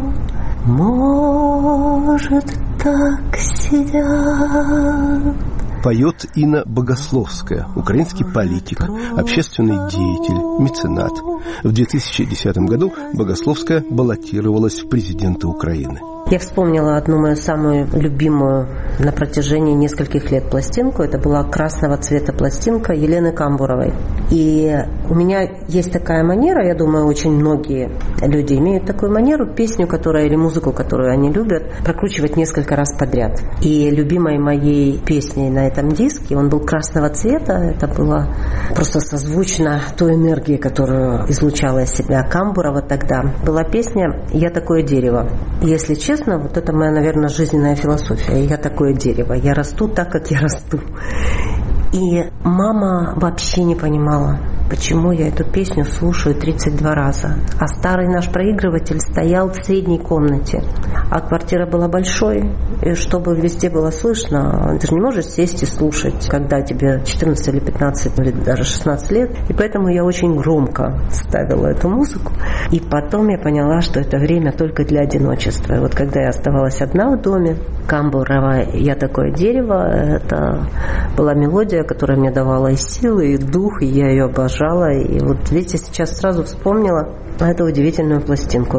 может, так сидят. Поет Инна Богословская, украинский политик, общественный деятель, меценат. В 2010 году Богословская баллотировалась в президенты Украины. Я вспомнила одну мою самую любимую на протяжении нескольких лет пластинку. Это была красного цвета пластинка Елены Камбуровой. И у меня есть такая манера, я думаю, очень многие люди имеют такую манеру, песню, которая или музыку, которую они любят, прокручивать несколько раз подряд. И любимой моей песней на этом диске, он был красного цвета, это было просто созвучно той энергии, которую излучала из себя Камбурова тогда, была песня «Я такое дерево». Если честно, вот это моя, наверное, жизненная философия. Я такое дерево. Я расту так, как я расту. И мама вообще не понимала, почему я эту песню слушаю 32 раза. А старый наш проигрыватель стоял в средней комнате. А квартира была большой, и чтобы везде было слышно, ты же не можешь сесть и слушать, когда тебе 14 или 15 или даже 16 лет. И поэтому я очень громко ставила эту музыку. И потом я поняла, что это время только для одиночества. И вот когда я оставалась одна в доме, Камбурова «Я такое дерево», это была мелодия, которая мне давала и силы, и дух, и я ее обожала. обожала. И вот видите, сейчас сразу вспомнила эту удивительную пластинку.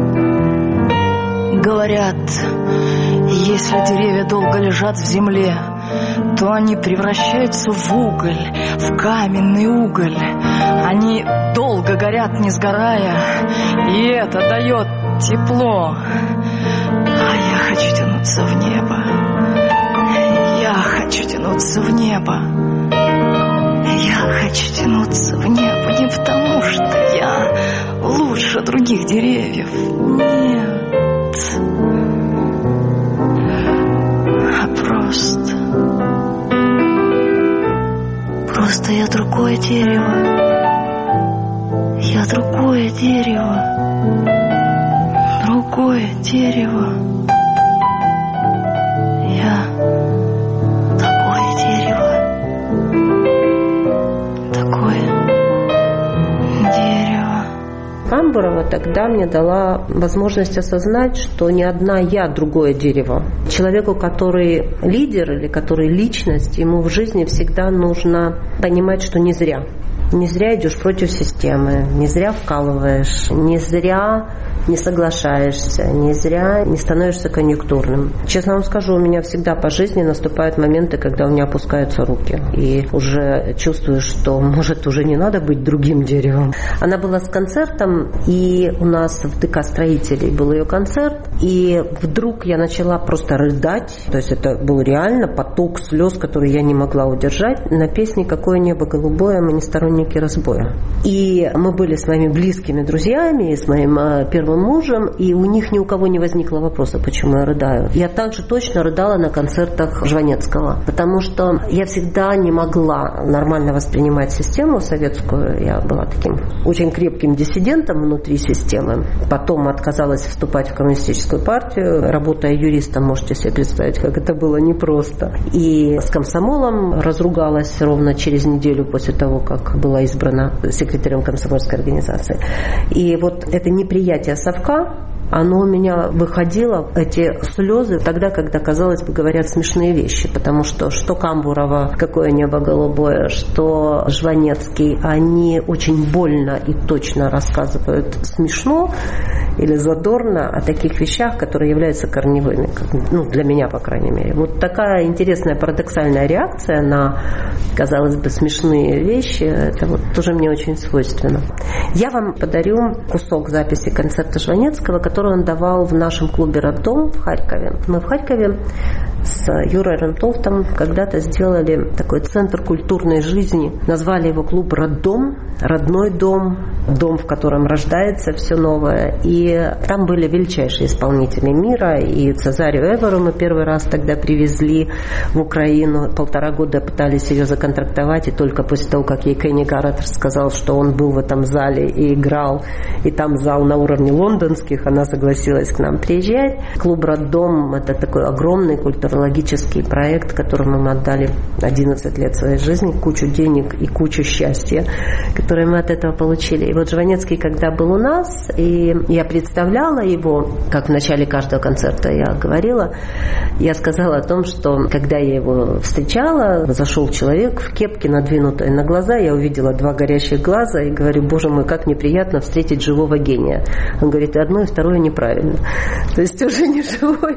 Говорят, если деревья долго лежат в земле, то они превращаются в уголь, в каменный уголь. Они долго горят, не сгорая, и это дает тепло. А я хочу тянуться в небо. Я хочу тянуться в небо. Я хочу тянуться в небо не потому, что я лучше других деревьев. Нет. А просто я другое дерево. Я другое дерево. Другое дерево. Я такое дерево. Такое дерево. Камбурова тогда мне дала возможность осознать, что не одна я другое дерево. Человеку, который лидер или который личность, ему в жизни всегда нужно понимать, что не зря. Не зря идешь против системы, не зря вкалываешь, не зря не соглашаешься, не зря не становишься конъюнктурным. Честно вам скажу, у меня всегда по жизни наступают моменты, когда у меня опускаются руки. И уже чувствую, что, может, уже не надо быть другим деревом. Она была с концертом, и у нас в ДК строителей был ее концерт. И вдруг я начала просто рыдать. То есть это был реально поток слез, которые я не могла удержать. На песне «Какое небо голубое, мы не сторонники разбоя». И мы были с моими близкими друзьями, и с моим первым мужем, и у них ни у кого не возникло вопроса, почему я рыдаю. Я также точно рыдала на концертах Жванецкого, потому что я всегда не могла нормально воспринимать систему советскую. Я была таким очень крепким диссидентом внутри системы. Потом отказалась вступать в коммунистическую партию. Работая юристом, можете себе представить, как это было непросто. И с комсомолом разругалась ровно через неделю после того, как была избрана секретарем комсомольской организации. И вот это неприятие совка, оно у меня выходило, эти слезы, тогда, когда, казалось бы, говорят смешные вещи. Потому что Камбурова «Какое небо голубое», что Жванецкий, они очень больно и точно рассказывают смешно или задорно о таких вещах, которые являются корневыми. Ну, для меня, по крайней мере. Вот такая интересная парадоксальная реакция на, казалось бы, смешные вещи, это вот тоже мне очень свойственно. Я вам подарю кусок записи концерта Жванецкого, который он давал в нашем клубе «Роддом» в Харькове. Мы в Харькове с Юрой Рентовтом когда-то сделали такой центр культурной жизни. Назвали его клуб «Роддом», родной дом, дом, в котором рождается все новое. И там были величайшие исполнители мира. И Цезарию Эвору мы первый раз тогда привезли в Украину. 1,5 года пытались ее законтрактовать. И только после того, как ей Кенни Гаррет сказал, что он был в этом зале и играл, и там зал на уровне лондонских, она согласилась к нам приезжать. Клуб «Роддом» — это такой огромный культурологический проект, которому мы отдали 11 лет своей жизни, кучу денег и кучу счастья, которые мы от этого получили. И вот Жванецкий, когда был у нас, и я представляла его, как в начале каждого концерта я говорила, я сказала о том, что когда я его встречала, зашел человек в кепке, надвинутой на глаза, я увидела 2 горящих глаза и говорю: боже мой, как неприятно встретить живого гения. Он говорит: и одно, и второе неправильно. То есть уже не живой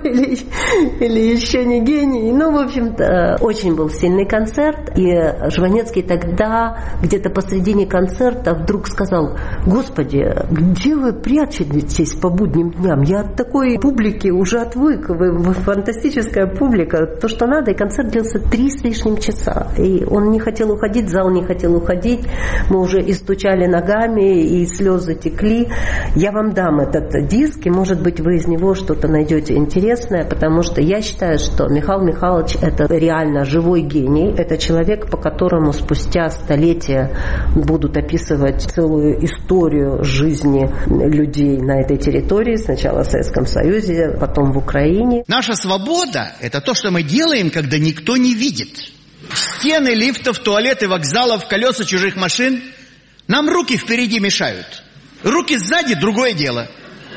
или еще не гений. Ну, в общем-то, очень был сильный концерт. И Жванецкий тогда, где-то посредине концерта, вдруг сказал: господи, где вы прячетесь по будним дням? Я от такой публики уже отвык. Вы фантастическая публика. То, что надо. И концерт длился 3 с лишним часа. И он не хотел уходить, зал не хотел уходить. Мы уже и стучали ногами, и слезы текли. Я вам дам этот диск, и, может быть, вы из него что-то найдете интересное, потому что я считаю, что Михаил Михайлович — это реально живой гений. Это человек, по которому спустя столетия будут описывать целую историю жизни людей на этой территории. Сначала в Советском Союзе, потом в Украине. Наша свобода — это то, что мы делаем, когда никто не видит. Стены лифтов, туалеты, вокзалов, колеса чужих машин. Нам руки впереди мешают. Руки сзади — другое дело.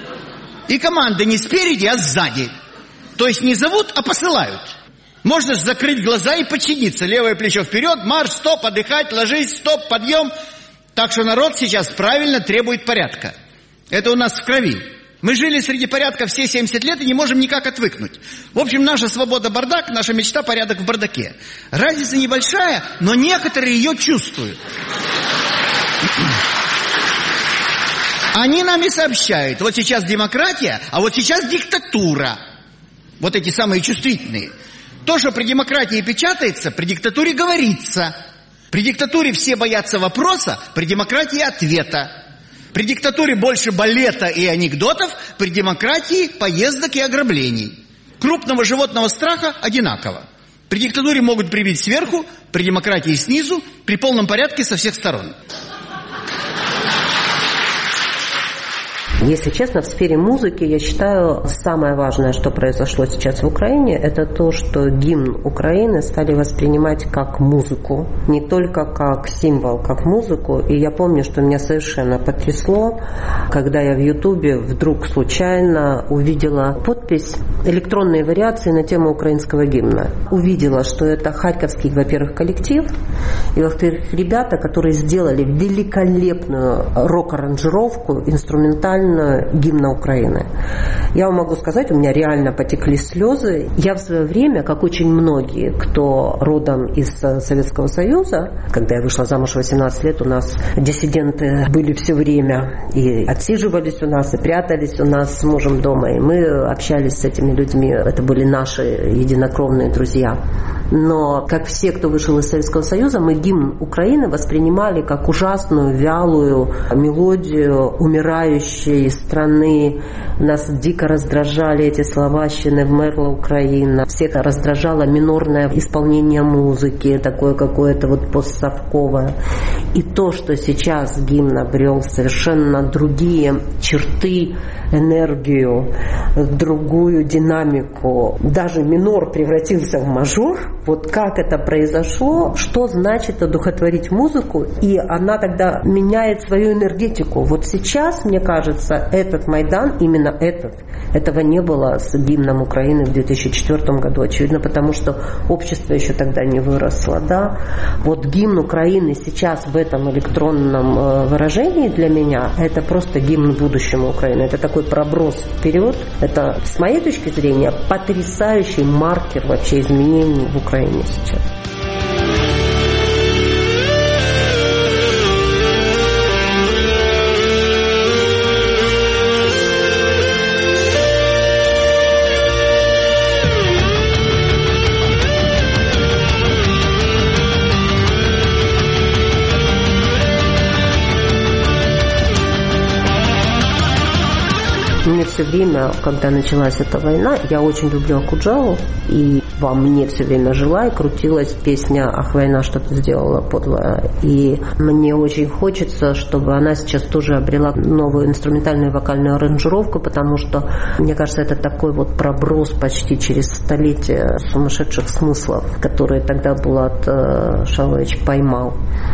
И команда не спереди, а сзади. То есть не зовут, а посылают. Можно закрыть глаза и подчиниться. Левое плечо вперед, марш, стоп, отдыхать, ложись, стоп, подъем. Так что народ сейчас правильно требует порядка. Это у нас в крови. Мы жили среди порядка все 70 лет и не можем никак отвыкнуть. В общем, наша свобода — бардак, наша мечта — порядок в бардаке. Разница небольшая, но некоторые ее чувствуют. Они нам и сообщают: вот сейчас демократия, а вот сейчас диктатура. Вот эти самые чувствительные. То, что при демократии печатается, при диктатуре говорится. При диктатуре все боятся вопроса, при демократии ответа. При диктатуре больше балета и анекдотов, при демократии поездок и ограблений. Крупного животного страха одинаково. При диктатуре могут прибить сверху, при демократии снизу, при полном порядке со всех сторон. Если честно, в сфере музыки, я считаю, самое важное, что произошло сейчас в Украине, это то, что гимн Украины стали воспринимать как музыку, не только как символ, как музыку. И я помню, что меня совершенно потрясло, когда я в Ютубе вдруг случайно увидела подпись «Электронные вариации на тему украинского гимна». Увидела, что это харьковский, во-первых, коллектив, и, во-вторых, ребята, которые сделали великолепную рок-аранжировку, инструментальную, гимна Украины. Я вам могу сказать, у меня реально потекли слезы. Я в свое время, как очень многие, кто родом из Советского Союза, когда я вышла замуж в 18 лет, у нас диссиденты были все время и отсиживались у нас, и прятались у нас с мужем дома, и мы общались с этими людьми. Это были наши единокровные друзья. Но, как все, кто вышел из Советского Союза, мы гимн Украины воспринимали как ужасную, вялую мелодию умирающей страны. Нас дико раздражали эти слова «Ще не вмерла Украина». Всех раздражало минорное исполнение музыки, такое какое-то вот постсовковое. И то, что сейчас гимн обрел совершенно другие черты, энергию, другую динамику. Даже минор превратился в мажор. Вот как это произошло, что значит одухотворить музыку, и она тогда меняет свою энергетику. Вот сейчас, мне кажется, этот Майдан, именно этого не было с гимном Украины в 2004 году, очевидно, потому что общество еще тогда не выросло, да. Вот гимн Украины сейчас в этом электронном выражении для меня это просто гимн будущему Украины. Это такой проброс вперед. Это, с моей точки зрения, потрясающий маркер вообще изменений в Украине сейчас. Мне все время, когда началась эта война, я очень люблю Акуджаву, и во мне все время жила и крутилась песня «Ах, война, что ты сделала, подлая». И мне очень хочется, чтобы она сейчас тоже обрела новую инструментальную вокальную аранжировку, потому что, мне кажется, это такой вот проброс почти через столетие сумасшедших смыслов, которые тогда Булат Шалович поймал.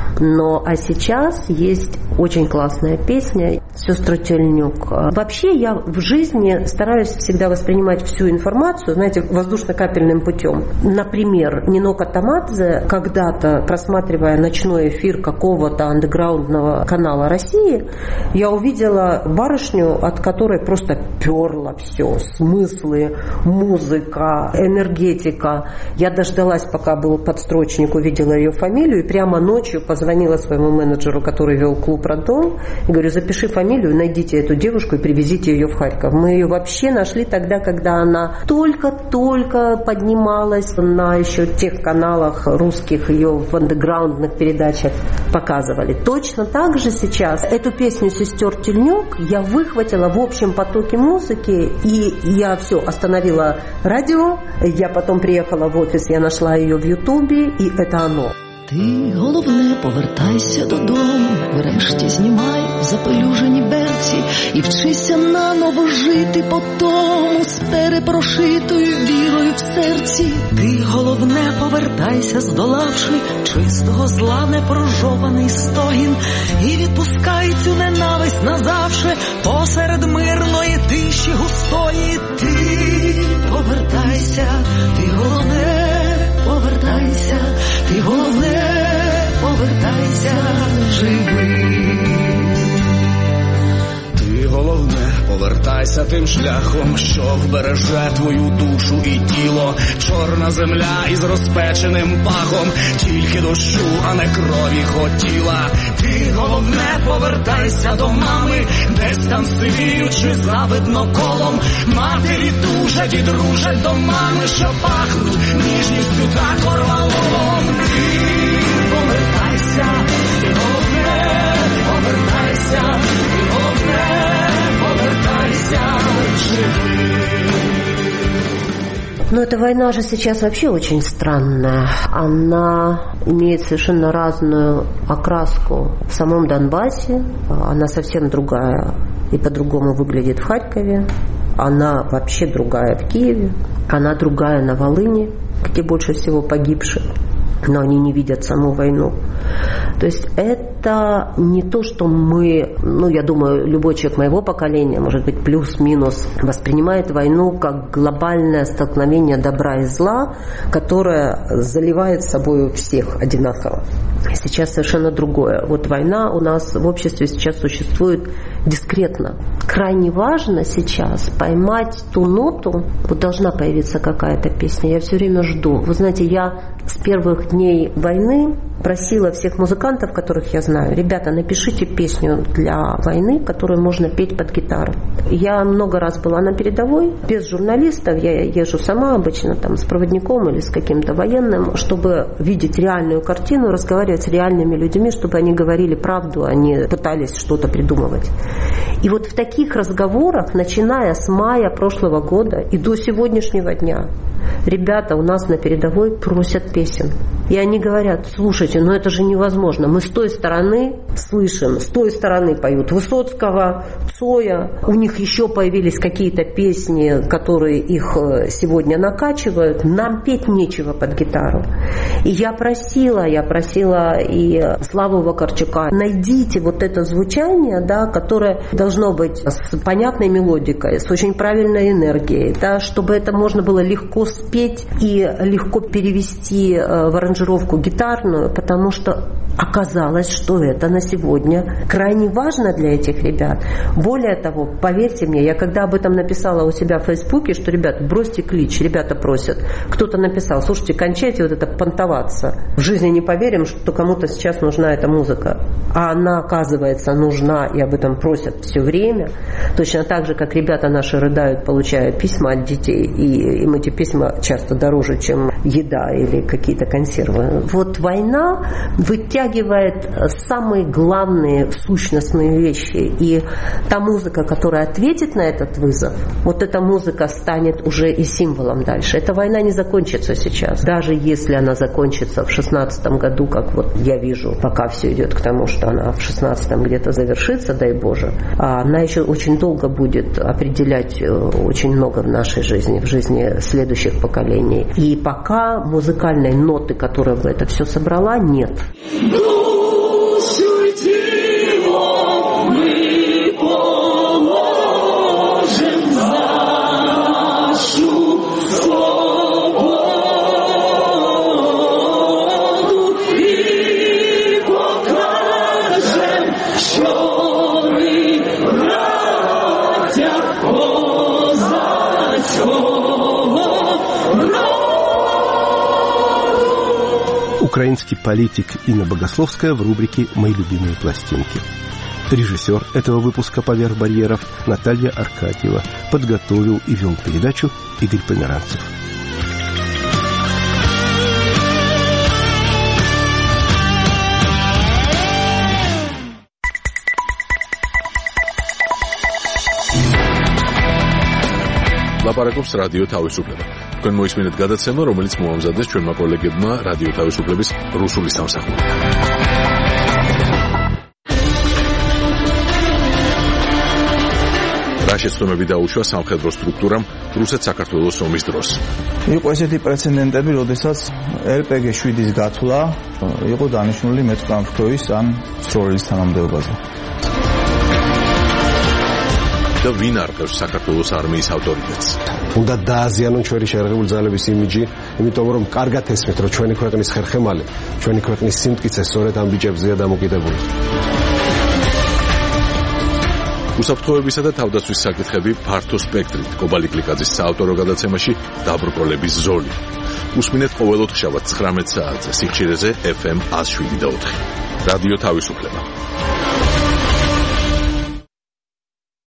Но а сейчас есть очень классная песня «Сестры Тельнюк». Вообще я в жизни стараюсь всегда воспринимать всю информацию, знаете, воздушно-капельным путем. Например, Нино Катамадзе, когда-то просматривая ночной эфир какого-то андеграундного канала России, я увидела барышню, от которой просто перло все, смыслы, музыка, энергетика. Я дождалась, пока был подстрочник, увидела ее фамилию, и прямо ночью позвонила своему менеджеру, который вел клуб «Роддом», и говорю: запиши фамилию, найдите эту девушку и привезите ее в Харьков. Мы ее вообще нашли тогда, когда она только-только поднималась на еще тех каналах русских, ее в андеграундных передачах показывали. Точно так же сейчас эту песню «Сестер Тельнюк» я выхватила в общем потоке музыки, и я все остановила радио, я потом приехала в офис, я нашла ее в Ютубе, и это оно. Ти, головне, повертайся додому, врешті знімай запелюжені берці і вчися наново жити по тому з перепрошитою вірою в серці. Ти, головне, повертайся, здолавши чистого зла непрожований стогін, і відпускай цю ненависть назавше посеред мирної тиші густої. Ти повертайся, ти, головне, повертайся, ти, головне, повертайся, живий. головне, повертайся тим шляхом, що вбереже твою душу і тіло. Чорна земля із розпеченим пахом, тільки дощу, а не крові хотіла. Ти головне, повертайся до мами, десь там сивіючи завидно колом. Матері тужать і дружать до мами, що пахнуть ніжністю та корвалолом. Ти повертайся, ти головне, повертайся, ти головне, повертайся, живи. Но эта война же сейчас вообще очень странная. Она имеет совершенно разную окраску в самом Донбассе. Она совсем другая и по-другому выглядит в Харькове. Она вообще другая в Киеве. Она другая на Волыни, где больше всего погибших. Но они не видят саму войну. То есть это не то, что мы, я думаю, любой человек моего поколения, может быть, плюс-минус, воспринимает войну как глобальное столкновение добра и зла, которое заливает собой всех одинаково. Сейчас совершенно другое. Вот война у нас в обществе сейчас существует дискретно. Крайне важно сейчас поймать ту ноту. Вот должна появиться какая-то песня. Я все время жду. Вы знаете, я с первых дней войны просила всех музыкантов, которых я знаю: ребята, напишите песню для войны, которую можно петь под гитару. Я много раз была на передовой, без журналистов, я езжу сама обычно там с проводником или с каким-то военным, чтобы видеть реальную картину, разговаривать с реальными людьми, чтобы они говорили правду, а не пытались что-то придумывать. И вот в таких разговорах, начиная с мая прошлого года и до сегодняшнего дня, ребята у нас на передовой просят песен. И они говорят: слушайте, это же невозможно. Мы с той стороны слышим, с той стороны поют Высоцкого, Цоя. У них еще появились какие-то песни, которые их сегодня накачивают. Нам петь нечего под гитару. И я просила и Славу Вакарчука: найдите вот это звучание, да, которое должно быть с понятной мелодикой, с очень правильной энергией, да, чтобы это можно было легко спеть и легко перевести в аранжировку гитарную, потому что оказалось, что это на сегодня крайне важно для этих ребят. Более того, поверьте мне, я когда об этом написала у себя в Фейсбуке, что, ребят, бросьте клич, ребята просят. Кто-то написал: слушайте, кончайте вот это понтоваться. В жизни не поверим, что кому-то сейчас нужна эта музыка. А она, оказывается, нужна, и об этом просят все время. Точно так же, как ребята наши рыдают, получая письма от детей, и им эти письма часто дороже, чем еда или какие-то консервы. Вот война вытягивает самые главные сущностные вещи. И та музыка, которая ответит на этот вызов, вот эта музыка станет уже и символом дальше. Эта война не закончится сейчас. Даже если она закончится в 2016 году, как вот я вижу, пока все идет к тому, что она в 2016 где-то завершится, дай Боже, она еще очень долго будет определять очень много в нашей жизни, в жизни следующих поколений. И пока музыкальной ноты, которая бы это все собрала, нет. Душу и тело мы положим за нашу свободу и покажем, что мы братья козацкого рода. Украинский политик Инна Богословская в рубрике «Мои любимые пластинки». Режиссер этого выпуска «Поверх барьеров» Наталья Аркадьева. Подготовил и вел передачу Игорь Померанцев. ლაპარაკობს რადიო თავისუფლება. თქვენ მოისმინეთ გადაცემა, რომელიც მოამზადეს ჩვენმა კოლეგებმა რადიო თავისუფლების რუსული სამსახურიდან. რა შეცდომები დაუშვა სამხედრო სტრუქტურამ რუსეთ-საქართველოს ომის დროს? იყო ესეთი პრეცედენტები, როდესაც RPG 7-ის გათვლა იყო დანიშნული მეტყამფრთოის ან სროლის თანამდებობაზე. და ვინ არყევს საქართველოს არმიის ავტორიტეტს? უნდა დააზიანონ ჩვენი შეერაღებული ძალების იმიჯი, იმიტომ რომ კარგად ესმით, რომ ჩვენი ქვეყნის ხერხემალი, ჩვენი ქვეყნის სიმტკიცე სწორედ ამ ბიჭებზეა დამოკიდებული. უსაფრთხოებისა და თავდაცვის საკითხები ფართო სპექტრით კობალი კლიკაძის საავტორო გადაცემაში დაბრკოლების ზოლი. უსმინეთ ყოველ ოთხშაბათ 19 საათზე სიხშირეზე FM 107.4. რადიო თავისუფლება.